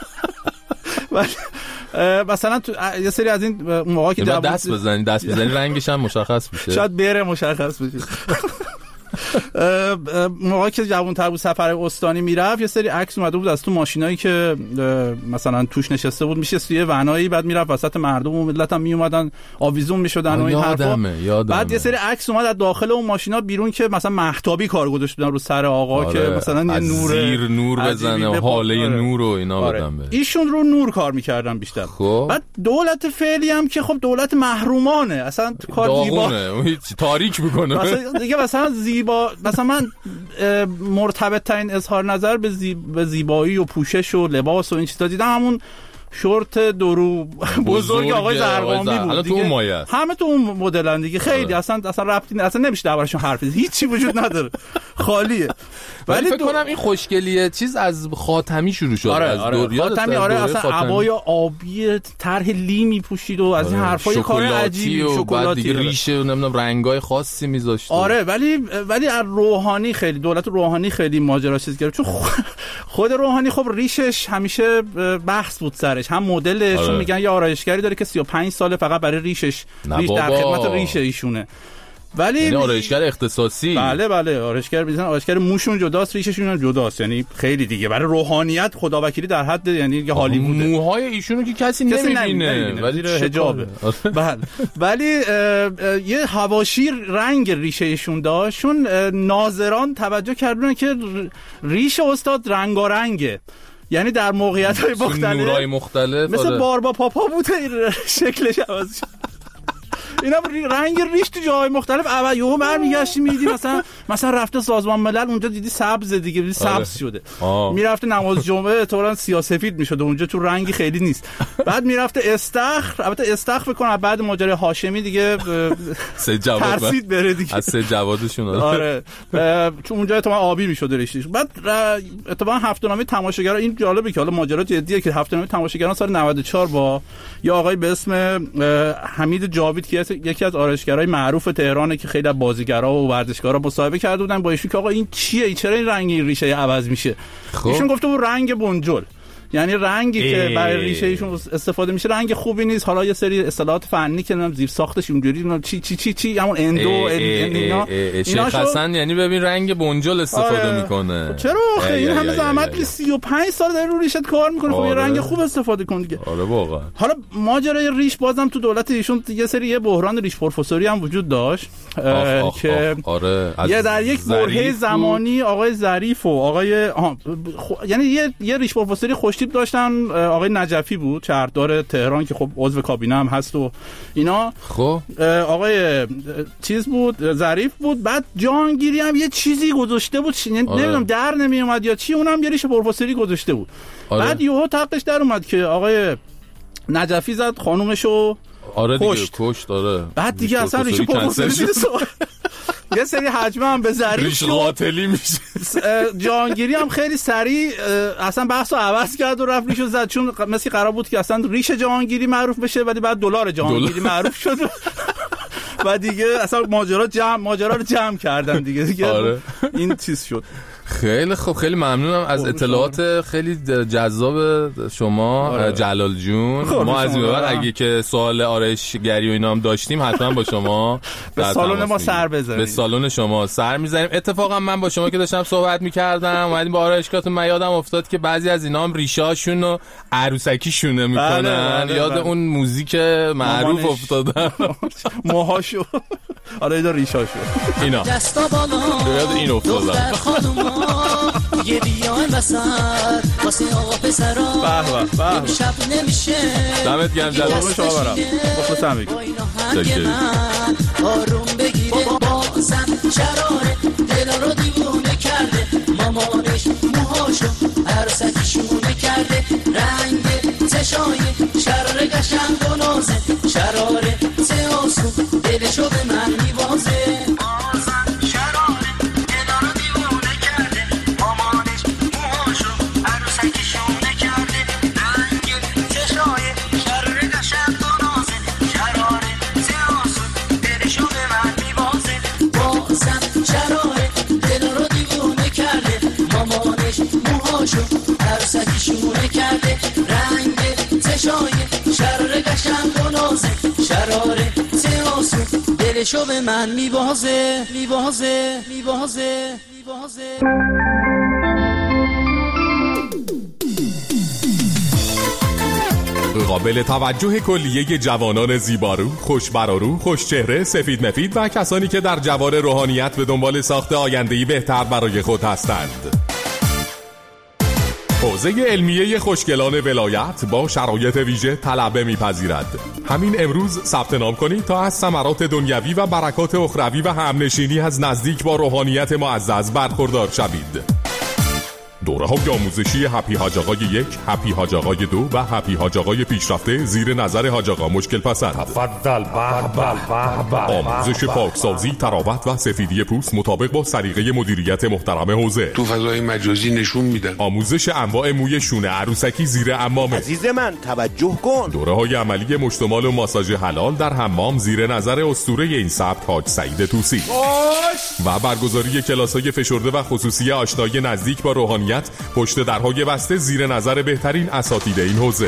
مثلا تو یه سری از این موقعی که دست بزنی رنگش هم مشخص میشه شاید بره مشخص بشه. موقعی که جوان‌تر بود سفر استانی میرفت یه سری عکس اومده بود از تو ماشینایی که مثلا توش نشسته بود میشه توی ونایی بعد میرفت وسط مردم و ملت هم میومدن آویزون میشدن و این حرفا. بعد یه سری عکس اومد از داخل اون ماشینا بیرون که مثلا مهتابی کار گذاشته بودن رو سر آقا که مثلا یه نور بزنه و حاله نور و اینا بدن به ایشون رو نور کار میکردن بیشتر. بعد دولت فعلی هم که خب دولت محرومانه اصلا کار زیبا تاریک میکنه دیگه مثلا من مرتبط ترین اظهار نظر به زیبایی و پوشش و لباس و این چیزا دیدم همون شورت درو بزرگ آقای زرقامی بود دیگه. همه تو اون مدلن دیگه خیلی اصلا ربطی اصلا نمیشه دربارشون حرف بزنی هیچی وجود نداره خالیه. ولی فکر کنم این خوشگلیه چیز از خاتمی شروع شد. از خاتمی اصلا عبای آبی طرح لیمی پوشید و از این حرفای کار عجیبی شکلاتی دیگه ریشه و نمیدونم رنگای خاصی میذاشت. ولی از روحانی خیلی دولت روحانی خیلی ماجرا چیز کرد چون خود روحانی خب ریشش همیشه بحث بود سرش هم مدلش چون میگن یه آرایشگری داره که 35 ساله فقط برای ریش در خدمت ریش ایشونه ولی یعنی آرایشگر اختصاصی. بله آرایشگر موشون جداست ریششون هم جداست یعنی خیلی دیگه برای روحانیت خداوکیلی در حد یعنی هالیووده. موهای ایشونو که کسی نمیبینه ولی حجابه. بله ولی یه حواشی رنگ ریشه ایشون داشت چون ناظران توجه کردن که ریش استاد رنگارنگه یعنی در موقعیت‌های مختلف مثل باربا پاپا بوده شکلش عوض شد. اینا رنگ ریش تو جاهای مختلف اول یهو برمیگشتی میدیدی مثلا رفته سازمان ملل اونجا دیدی سبز دیگه دیدی سبز شده میرفته نماز جمعه احتمالاً سیاه‌سفید میشده اونجا تو رنگی خیلی نیست. بعد میرفته استخر البته استخر بکنه بعد ماجرای هاشمی دیگه سه جواد ترسید بره دیگه از سه جوادشون چون اونجا احتمالاً آبی میشده ریشش. بعد اتفاقا هفته‌نامه تماشاگران این جالبه که حالا ماجرا جدیه که هفته‌نامه تماشاگران سال 94 با یه آقای به اسم حمید جاوید که یکی از آرایشگرای معروف تهرانه که خیلی از بازیگرا و ورزشکارا مصاحبه کرده بودن با ایشون که آقا این چیه چرا این رنگ ریشه عوض میشه. ایشون گفته بود رنگ بنجل یعنی رنگی که برای ریشه ایشون استفاده میشه رنگ خوبی نیست. حالا یه سری اصطلاحات فنی که زیر ساختش اینجوری چی همون اندو اینا شیخ حسن یعنی ببین رنگ بنجل استفاده میکنه. چرا آخه این همه زحمت 35 سال داره رو ریشت کار میکنه. خب یه رنگ خوب استفاده کن دیگه. آره واقعا. حالا ماجرای ریش بازم تو دولت ایشون یه بحران ریش پروفسوری هم وجود داشت که یه در یک برهه زمانی آقای ظریف و آقای یعنی یه ریش پروفسوری خوشتیپ داشتن. آقای نجفی بود شهردار تهران که خب عضو کابینه هم هست و اینا. خب آقای چیز بود ظریف بود. بعد جهانگیری هم یه چیزی گذاشته بود نمیدونم در نمی اومد یا چی، اونم یه ریش پروفسوری گذاشته بود. بعد یهو تقش در اومد که آقای نجفی زد خانومشو کشت. آره بعد دیگه اصلا ریش پروفسوری یه سری حجمه هم به ظریف ریش قاتلی میشه. جهانگیری هم خیلی سریع اصلا بحثو عوض کرد و رفت ریشو زد، چون مثل قرار بود که اصلا ریش جهانگیری معروف بشه ولی بعد دلار جهانگیری معروف شد و دیگه اصلا ماجرا رو جمع کردن دیگه. آره. این چیز شد. خیلی خوب، خیلی ممنونم از اطلاعات خیلی جذاب شما جلال جون. ما از این بعد اگه که سوال آرایشگری و اینا هم داشتیم حتما با شما به سالن ما سر بزنیم. به سالن شما سر میزنیم. اتفاقا من با شما که داشتم صحبت میکردم اومدیم با آرایشگاهتون، من یادم افتاد که بعضی از اینا هم ریشاشون و عروسکیشونه میکنن. یاد اون موزیک معروف افتادم موهاشو آره اینا ریشاشو اینا یاد این افتادم. یه بیان وسط واسه آقا پسرا به شب نمیشه. دمت گرم جلال شما برام بخوام بگم آروم بگیره بازم شراره دل رو دیوونه کرده. مامانش موهاشو عروسکیشونه کرده. رنگ چشای شراره قشنگ و نازه. شراره سیاسو دلشو به من میوازه. عروسکیشونه کرده. رنگ چشای شراره قشنگ و نازه. شراره سیاسو دلشو به من میبازه. قابل توجه کلیه جوانان زیبارو، خوشبرارو، خوشچهره، سفید مفید و کسانی که در جوار روحانیت به دنبال ساخت آینده‌ای بهتر برای خود هستند. حوزه علمیه خوشگلان ولایت با شرایط ویژه طلبه می‌پذیرد. همین امروز ثبت نام کنید تا از ثمرات دنیوی و برکات اخروی و همنشینی از نزدیک با روحانیت معزز برخوردار شوید. دوره‌های آموزشی هپی حاج آقای 1، هپی حاج آقای 2 و هپی حاج آقای پیشرفته زیر نظر حاج آقا مشکل پسند. تفضل. آموزش پاکسازی، تراوت و سفیدی پوست مطابق با سلیقه مدیریت محترم حوزه. تو فضای مجازی نشون میدن. آموزش انواع موی شونه عروسکی زیر حمام. عزیز من توجه کن. دوره‌های عملی مشتمال و ماساژ حلال در حمام زیر نظر اسطوره این سبک حاج سعید طوسی. و برگزاری کلاس‌های فشرده و خصوصی آشنایی نزدیک با روحانیت پشت درهای بسته زیر نظر بهترین اساتید این حوزه.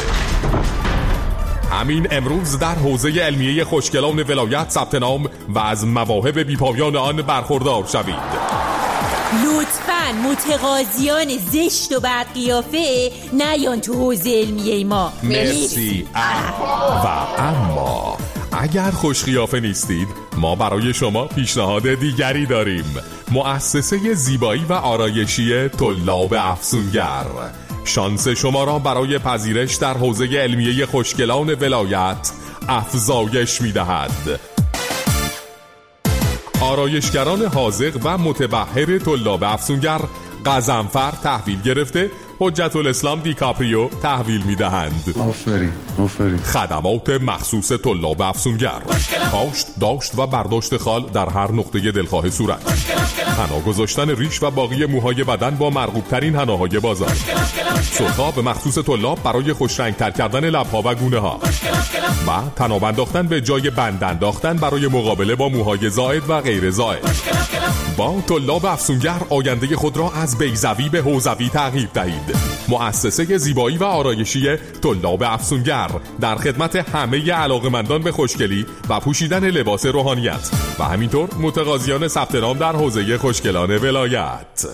همین امروز در حوزه علمیه خوشگلان ولایت ثبت نام و از مواهب بی‌پایان آن برخوردار شوید. لطفاً متقاضیان زشت و بدقیافه نیان تو حوزه علمیه ما. مرسی. و اما اگر خوش قیافه نیستید، ما برای شما پیشنهاد دیگری داریم. مؤسسه زیبایی و آرایشی طلاب افسونگر شانس شما را برای پذیرش در حوزه علمیه خوشگلان ولایت افزایش می‌دهد. آرایشگران حاذق و متبحر طلاب افسونگر قزنفر تحویل گرفته، حجت الاسلام دیکاپریو تحویل میدهند. آفرین. خدمات مخصوص طلاب افسونگر: کاشت، داشت و برداشت خال در هر نقطه دلخواه صورت، حنا گذاشتن ریش و باقی موهای بدن با مرغوب ترین حناهای بازار، سرخاب مخصوص طلاب برای خوش رنگ تر کردن لبها و گونه ها و طناب انداختن به جای بند انداختن برای مقابله با موهای زائد و غیر زائد. با طلاب افسونگر آینده خود را از بیضوی به حوزوی تغییر دهید. مؤسسه زیبایی و آرایشی طلاب افسونگر، در خدمت همه علاقه‌مندان به خوشگلی و پوشیدن لباس روحانیت و همینطور متقاضیان ثبت نام در حوزه خوشگلان ولایت.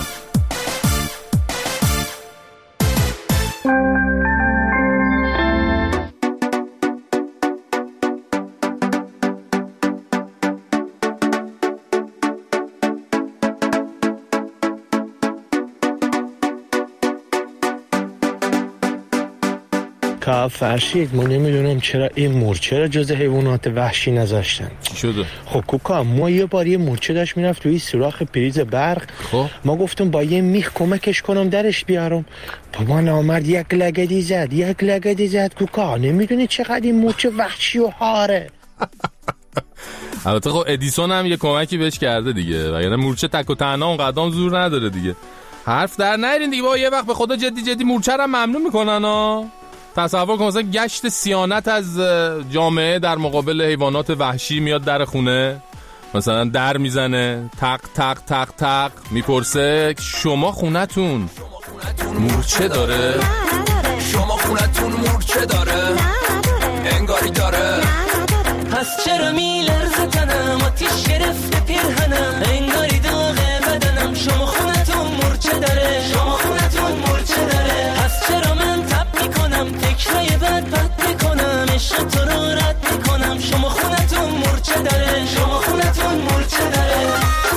فرشید ما نمیدونم چرا این مورچه را جز حیوانات وحشی نذاشتن. چی شده؟ خب کوکا ما یه بار یه مورچه داشت میرفت توی سوراخ پریز برق. خب ما گفتم با یه میخ کمکش کنم درش بیارم. بابا نامرد یک لگدی زد کوکا. نمیدونی چقدر این مورچه وحشی و هاره. البته خب ادیسون هم یه کمکی بهش کرده دیگه، وگرنه مورچه تک و تنها اون قدم زور نداره دیگه. حرف در نیارین دیگه، با یه وقت به خدا جدی مورچه رو ممنوع میکنن ها. تصور کن مثلا گشت صیانت از جامعه در مقابل حیوانات وحشی میاد در خونه، مثلا در میزنه، تق تق تق تق میپرسه شما خونتون مورچه داره؟ شما خونتون مورچه داره؟ انگاری داره. پس چرا میلرزه تنم، آتیش گرفته پیرهنم، انگاری داغه بدنم. شما خونتون مورچه داره؟ شما خونتون مورچه داره؟ پس چرا من تب میکنم، فکرای بد میکنم، عشق تو رو رد میکنم. شما خونتون مورچه داره؟ شما خونتون مورچه داره؟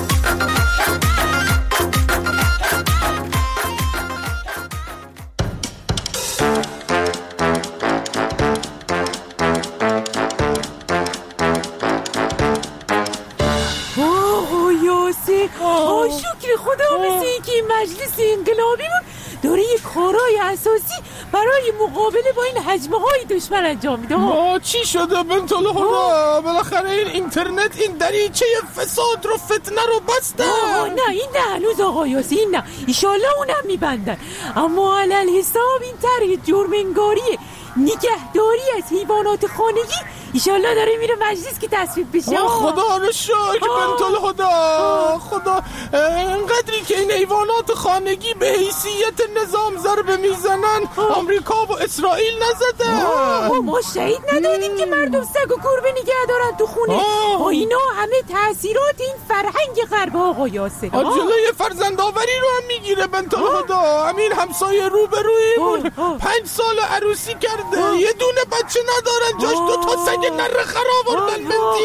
شکر خدا مثل این که این مجلس انقلابی بود داره یه کارهای اساسی برای مقابله با این حجمه های دشمن انجام میده. ما چی شده بنت الهدا؟ بالاخره این اینترنت این دریچه فساد رو فتنه رو بسته. نه این نه هنوز آقا یاسی، این نه، ایشالله اونم میبندن. اما علل حساب این طرح جرم‌انگاری نگهداری از حیوانات خانگی ایشالله داره میره مجلس که تصویب بشه. خدا رو شکر بنت الهدا. خدا اینقدری که این حیوانات خانگی به حیثیت نظام ضربه میزنن آمریکا و اسرائیل نزده. ما شهید ندادیم که مردم سگ و گربه نگه دارن تو خونه. اینا همه تأثیرات این فرهنگ غرب آقا یاسر. جلوی فرزندآوری رو هم میگیره بنت الهدا. همین همسایه روبرویمون 5 سال عروسی کرده، یه دونه بچه ندارن، جاش 2 تا سگ نره خراب آوردن.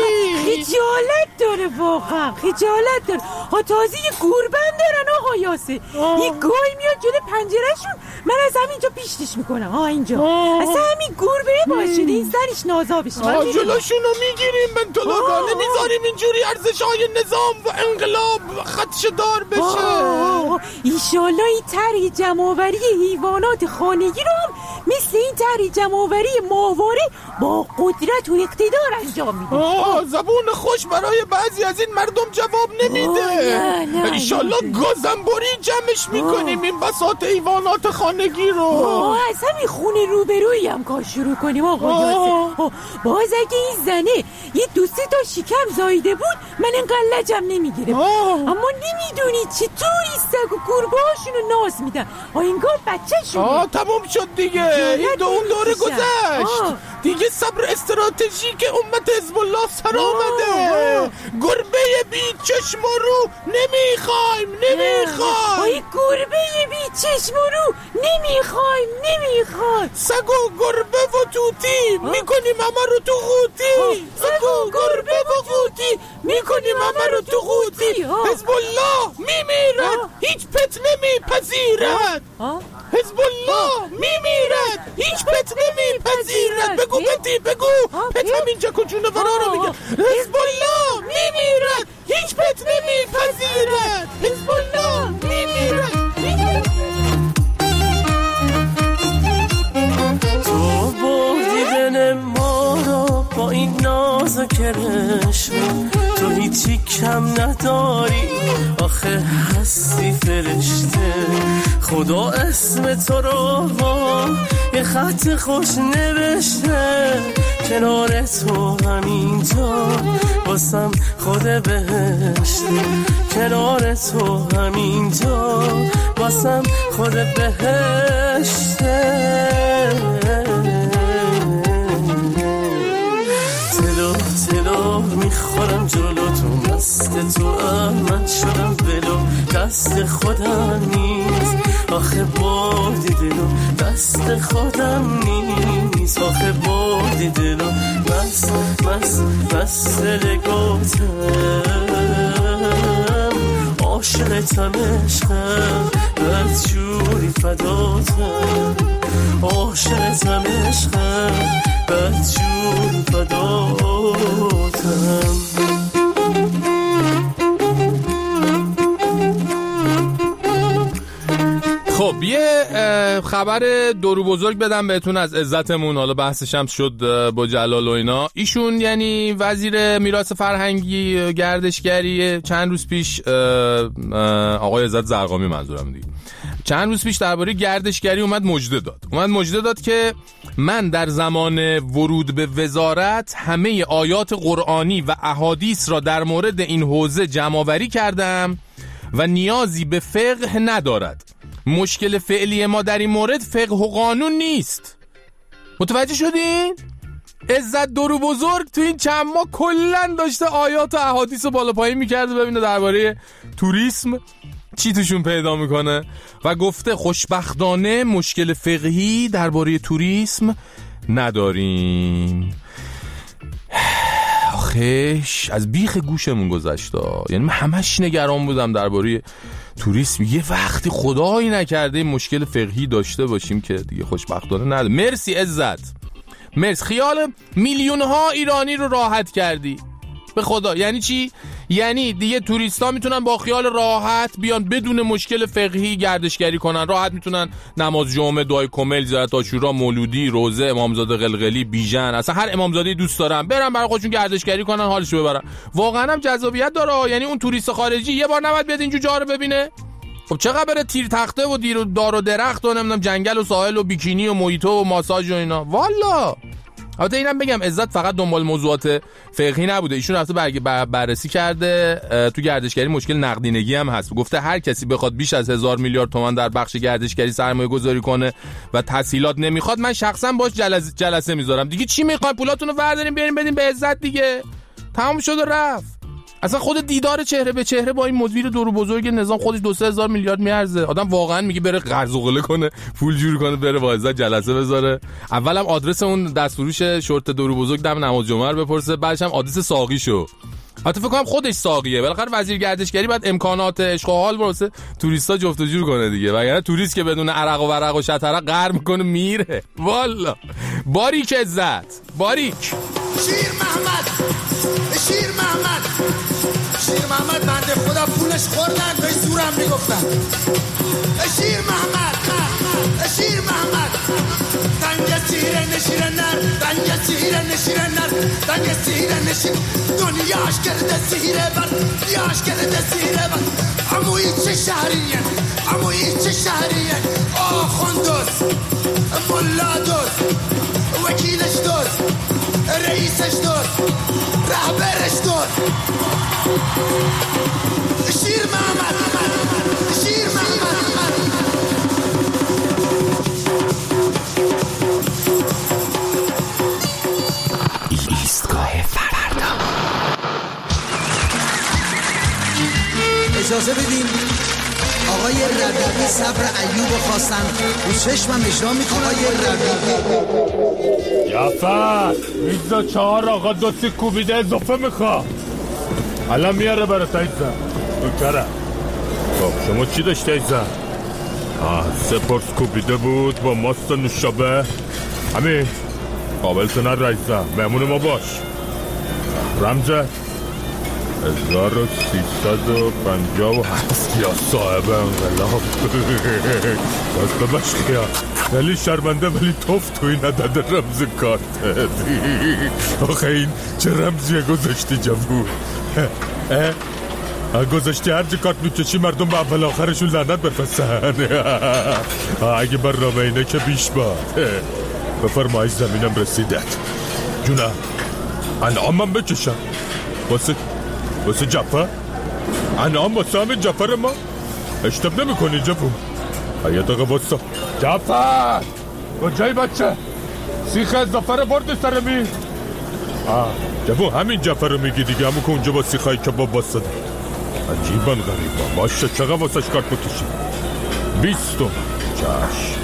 خجالت داره واقعا، خجالت داره. تازه یه گوربن دارن آقا یاسر. یه گوی میاد جلو پنجرهشون، من از همینجا پیشتش میکنم. اینجا اصلا همین گوربه باعث شده این سرش نازا بشه. جلوشونو میگیریم بنت الهدا، نمیذاریم اینجوری ارزش‌های نظام و انقلاب خدشه‌دار بشه. ایشالله این طرح جمع‌آوری حیوانات خانگی رو هم مثل این طرح جمع‌آوری ماهواره با قدرت و اقتدار انجام میده. زبون خوش برای بعضی از این مردم جواب نمیده. ایشالله گازنبوری جمعش میکنیم این بساط حیوانات خانگی رو. از همین خونه روبرویی هم کار شروع کنیم آقا یاسر. باز اگه این زنه یه 2-3 تا شکم زایده بود من اینقدر لجم نمیگیرم. اما نمیدونی چطوری سگ و گربه هاشونو ناز میدن. انگار بچه شون. تموم شد دیگه، این دوره گذشت دیگه. صبر استراتژیک امت حزب الله سر آمده. گربه بی چشم و رو نمیخوایم. گربه بی چشم و رو نمیخوایم. سگ و گربه و توتی میکنیم همه رو تو قوطی. سگ و گربه و قوطی میکنیم همه رو تو قوطی. حزب الله میمیرد هیچ پت نمیپذیرد. حزب الله میمیرد هیچ پت نمیپذیرد. بگو پتی بگو. پت همینجا کجونه ورا رو میگه. حزب الله میمیرد هیچ پت نمیپذیرد. حزب الله میمیرد. تو بردی دل ما رو با این ناز و کرشم، تو هیچی کم نداری آخه هستی فرشته. خدا اسم تو رو با یه خط خوش نوشته کنار تو همینجا واسم خود بهشته، کنار تو همینجا واسم خود بهشته. تلو میخورم جلو تو، مست تو من شدم بلو، دست خودم نیست آخه بردی دلو، دست خودم نیست آخه بردی دلو، مست لگوتم، عاشقتم عشقم، بدجوری فداتم، عاشقتم عشقم، بدجوری فداتم. خب یه خبر دورو بزرگ بدم بهتون از عزتمون، حالا بحثش هم شد با جلال و اینا. ایشون یعنی وزیر میراث فرهنگی گردشگری چند روز پیش، آقای عزت زرقامی منظورم دیگه، چند روز پیش درباره گردشگری اومد مژده داد که من در زمان ورود به وزارت همه آیات قرآنی و احادیث را در مورد این حوزه جمع‌آوری کردم و نیازی به فقه ندارد. مشکل فعلی ما در این مورد فقه و قانون نیست. متوجه شدین؟ عزت دورو بزرگ تو این چند ماه کلن داشته آیات و احادیث رو بالا پایین میکرده ببینه درباره توریسم چی توشون پیدا میکنه و گفته خوشبختانه مشکل فقهی درباره توریسم نداریم. آخیش از بیخ گوشمون گذشته، یعنی من همش نگران بودم درباره توریسم یه وقتی خدایی نکرده مشکل فقهی داشته باشیم که دیگه خوشبختانه نداره. مرسی عزت، مرسی. خیال میلیون ها ایرانی رو راحت کردی به خدا. یعنی چی؟ یعنی دیگه توریستا میتونن با خیال راحت بیان بدون مشکل فقهی گردشگری کنن، راحت میتونن نماز جمعه، دعای کمل، زیارت عاشورا، مولودی، روزه، امامزاده قلقلی، بیژن، اصلا هر امامزاده دوست دارن برن برای خودشون گردشگری کنن، حالشو ببرن. واقعا هم جذابیت داره. یعنی اون توریست خارجی یه بار نباید بیاد اینجا جا رو ببینه؟ خب چقدر بره تیر تخته و دیر و دار و درخت و نمیدونم جنگل و ساحل و بیکینی و مویتو و ماساژ و اینا. والا البته اینم بگم عزت فقط دنبال موضوعات فقهی نبوده، ایشون رفته بررسی کرده تو گردشگری مشکل نقدینگی هم هست. گفته هر کسی بخواد بیش از 1000 میلیارد تومان در بخش گردشگری سرمایه گذاری کنه و تسهیلات نمیخواد، من شخصا باش جلسه میذارم. دیگه چی میخواین؟ پولاتونو بردارین بیارین بدین به عزت دیگه، تمام شد و رفت. اصلا خود دیدار چهره به چهره با این مدیر دورو بزرگ نظام خودش 2-3 میلیارد میارزه. آدم واقعا میگه بره قرض و قله کنه، پول جور کنه، بره با عزت جلسه بذاره. اولم آدرس اون دستفروش شورت دورو بزرگ دم نماز جمعه رو بپرسه، بعدش هم آدرس ساقیشو. حتی فکر کنم خودش ساقیه. بالاخره وزیر گردشگری بعد امکانات عشق و حال واسه توریستا جفت و جور کنه دیگه، وگرنه توریست که بدون عرق و ورق و شطرق غر میکنه میره. والا باریک عزت، باریک. شیر محمد بنده خدا پولش خوردن به زورم میگفتن. شیر محمد دنگ سیره نشیره نر، دنگ سیره نشیره نر، دنگ سیره نشیر دنیاش کرده سیره بر، دیاش کرده سیره بر. اموی چه شهریه آخوندوز، ملا دوز، وکیلش دوز، رئیسش دوز، رهبرش دوز. شیر محمد ایستگاه فردا. اجازه بدین آقای ربیعی صبر ایوب خواستن رو چشمم اجرا میکنه. آقای ربیعی جعفر میزا 4 آقا 2 کوبیده اضافه میخوا، الان میاره برای تایزن بکره. خب شما چی داشته ایزن؟ 3 پرس کوبیده بود با ماست نوشابه. همین قابلتو نر رایزن، مهمون ما باش. رمزه 1357 یا صاحب انقلاب. دست بشخیا ولی شرمنده ولی توف توی نداده رمز کارت. آخه این چه رمزیه گذاشتی جوون؟ گذاشتی هرچی کارت میکشی مردم به اول آخرشون لعنت بفرستن. اگه بر رامینه که بیش باد. بفرمایید زمینم رسیدت. جونم انعام من بکشم واسه جعفر؟ انعام واسه همین جعفر ما؟ اشتب نمی کنی جفون؟ یه دقیقه واسه جعفر کجایی بچه؟ سیخ اضافه رو برد سر میز؟ جفون همین جعفر رو میگی دیگه، همون که اونجا با سیخای کباب واسده. عجیبا غریبا. باشه چقدر واسه کارت بکشی؟ 20 تومن. چشم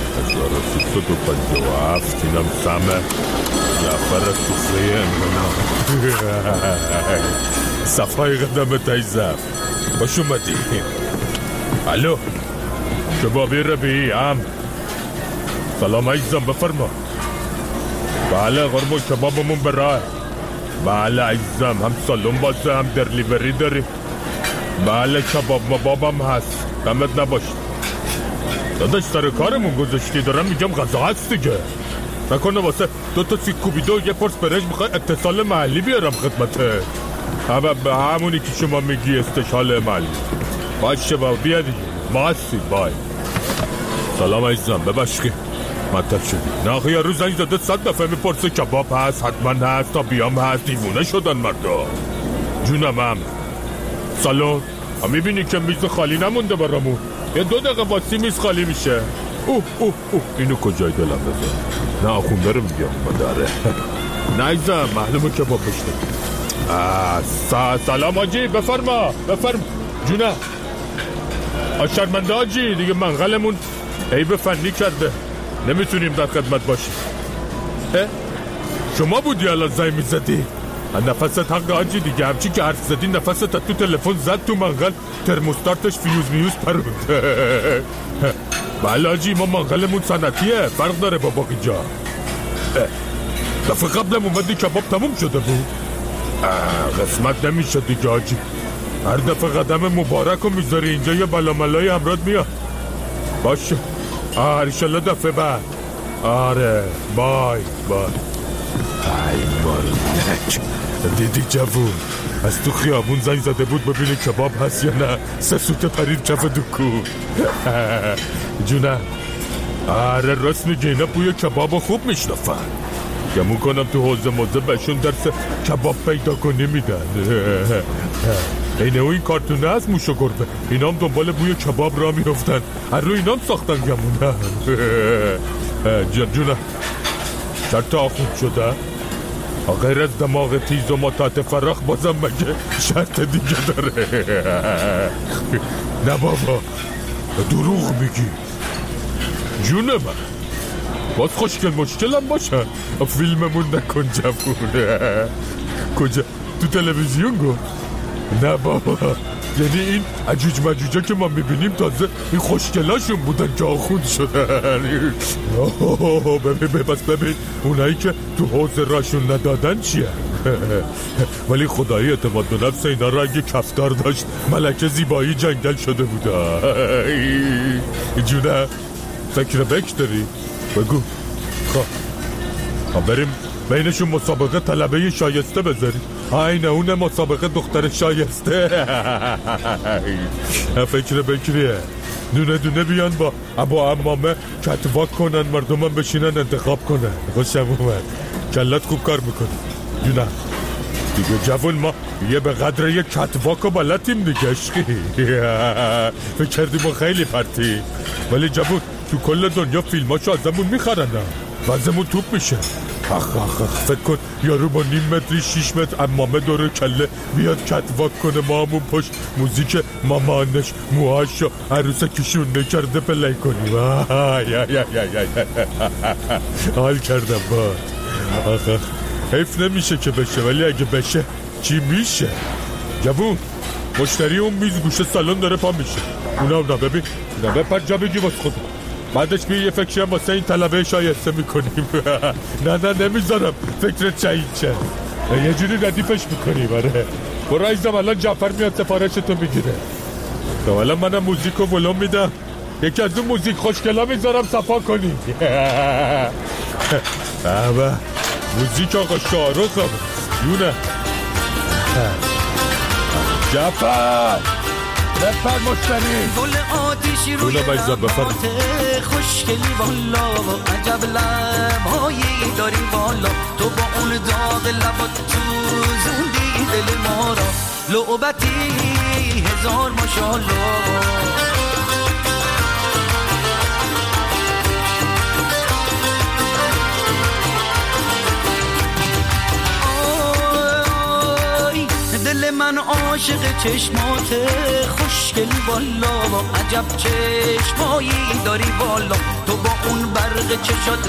1357 اینم سمه جعفر سفره امرونا. صفای قدم تایزم باش اومدی. الو کبابی ربیعی هم سلام عزیزم بفرما. بله قربون کبابمون به راه. بله عزیزم هم سالون بازه هم درلیوری داریم. بله کباب مبابم هست دمت نباشید. داداش سر کارمون گذاشتی دارم میگم غذا هست دیگه. نکنه واسه 2 تا سیک کوبیده و یه پرس برنج میخوای اتصال محلی بیارم خدمته. به همونی که شما میگی استشال محلی. باشه بابا بیا دیگه ما هستی. بای سلام عزیزم ببخشید مطلب شدی. نه یه روز زنگ زده 100 دفعه میپرسه کباب هست حتما هست تا بیام هست. دیوونه شدن مردا. جونم هم سلام میبینی که میز خالی نمونده برامون. یه 2 دقیقه واسی میز خالی میشه. اینو کجای دلم بذار. نه آخونده رو میگم مادره. نه عزیزم معلومه کباب بشته. سلام آجی بفرما. جونه شرمنده آجی دیگه منقلمون عیب فنی کرده نمیتونیم در خدمت باشیم. شما بودی الان زنگ میزدی؟ نفست حق آجی دیگه همچی که حرف زدی نفست تو تلفن زد تو منقل ترموستارتش فیوز پروند. بله آجی ما منقلمون صنعتیه فرق داره با باقی جا. دفعه قبلم اومدی کباب تموم شده بود. قسمت نمیشه دیگه آجی. هر دفعه قدم مبارک رو میذاری اینجا یه بلاملای امراد میاد. باشه انشالله دفعه بعد. آره بای ای مالک. دیدی جوون از تو خیابون زنگ زده بود ببینی کباب هست یا نه. 3 سوت پرید کف دکون. جونه آره راست میگه اینا بوی کباب خوب میشنفن. گمون کنم تو حوزه موزه بهشون درس کباب پیدا کنی میدن. اینه این کارتونه هست موش و گربه اینا هم دنبال بوی کباب را میفتن. هر رو اینا هم ساختن گمونه. جونه شرط آخوند شده؟ غیر از دماغ تیز و مطاعت فراخ بازم مگه شرط دیگه داره؟ نه بابا دروغ میگی. جونه من باز خوشگل مشکلم باشه فیلممون نکن جوونه. کجا؟ تو تلویزیون گفت؟ نه بابا یعنی این عجوج مجوجا که ما میبینیم تازه این خوشگلاشون بودن که آخوند شدن. ببین اونایی که تو حوض راشون ندادن چیه؟ ولی خدایی اعتماد به نفس اینا را اگه کفتار داشت ملکه زیبایی جنگل شده بوده. جونه فکر بک داری؟ بگو. بریم بینشون مسابقه طلبه شایسته بذاریم. اینه اون مسابقه دختر شایسته. فکر بکریه دونه بیان با امامه کتواک کنن مردم هم بشینن انتخاب کنن. خوشم اومد کلت خوب کار میکنی. جونه دیگه جوون ما یه به قدر یه کتواک و بلدیم دیگه عشقی. فکر کردی ما خیلی پرتی ولی جوون تو کل دنیا فیلماشو ازمون میخرن وزمون توپ میشه. فکر کن یارو با 0.5 متری 6 متر امامه دور کله بیاد کتواک کنه ما همون پشت موزیک مامانش موهاشو عروسکشون نکرده پلی کنیم. حال کردم با حیف نمیشه که بشه ولی اگه بشه چی میشه؟ جوون مشتری اون میز گوشه سالن داره پا میشه. اونا ببین بپر جا بگی واسه خودم بعدش بیا یه فکری هم واسه این طلبه شایسته میکنیم. نه نمیذارم فکرت شهید شه. یه جوری ردیفش میکنیم. آره برو عزیزم الان جعفر میاد سفارشتو میگیره. الان منم موزیک رو ولوم میدم یکی از اون موزیک خوشگلا میذارم صفا کنی. موزیک آقا شاهرخ یونه. جعفر بفر مشتری گل آتیشی روی لبات خوشگلی والا عجب لبهایی داری والا تو با اون داغ لبات تو زوندی دل ما را لعبتی هزار ماشاءالله دل من عاشق چشمات خوشگلی والا عجب چشمایی داری والا تو با اون برق چشات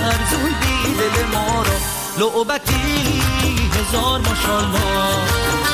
لرزوندی دل ما را لعبتی هزار ماشاءالله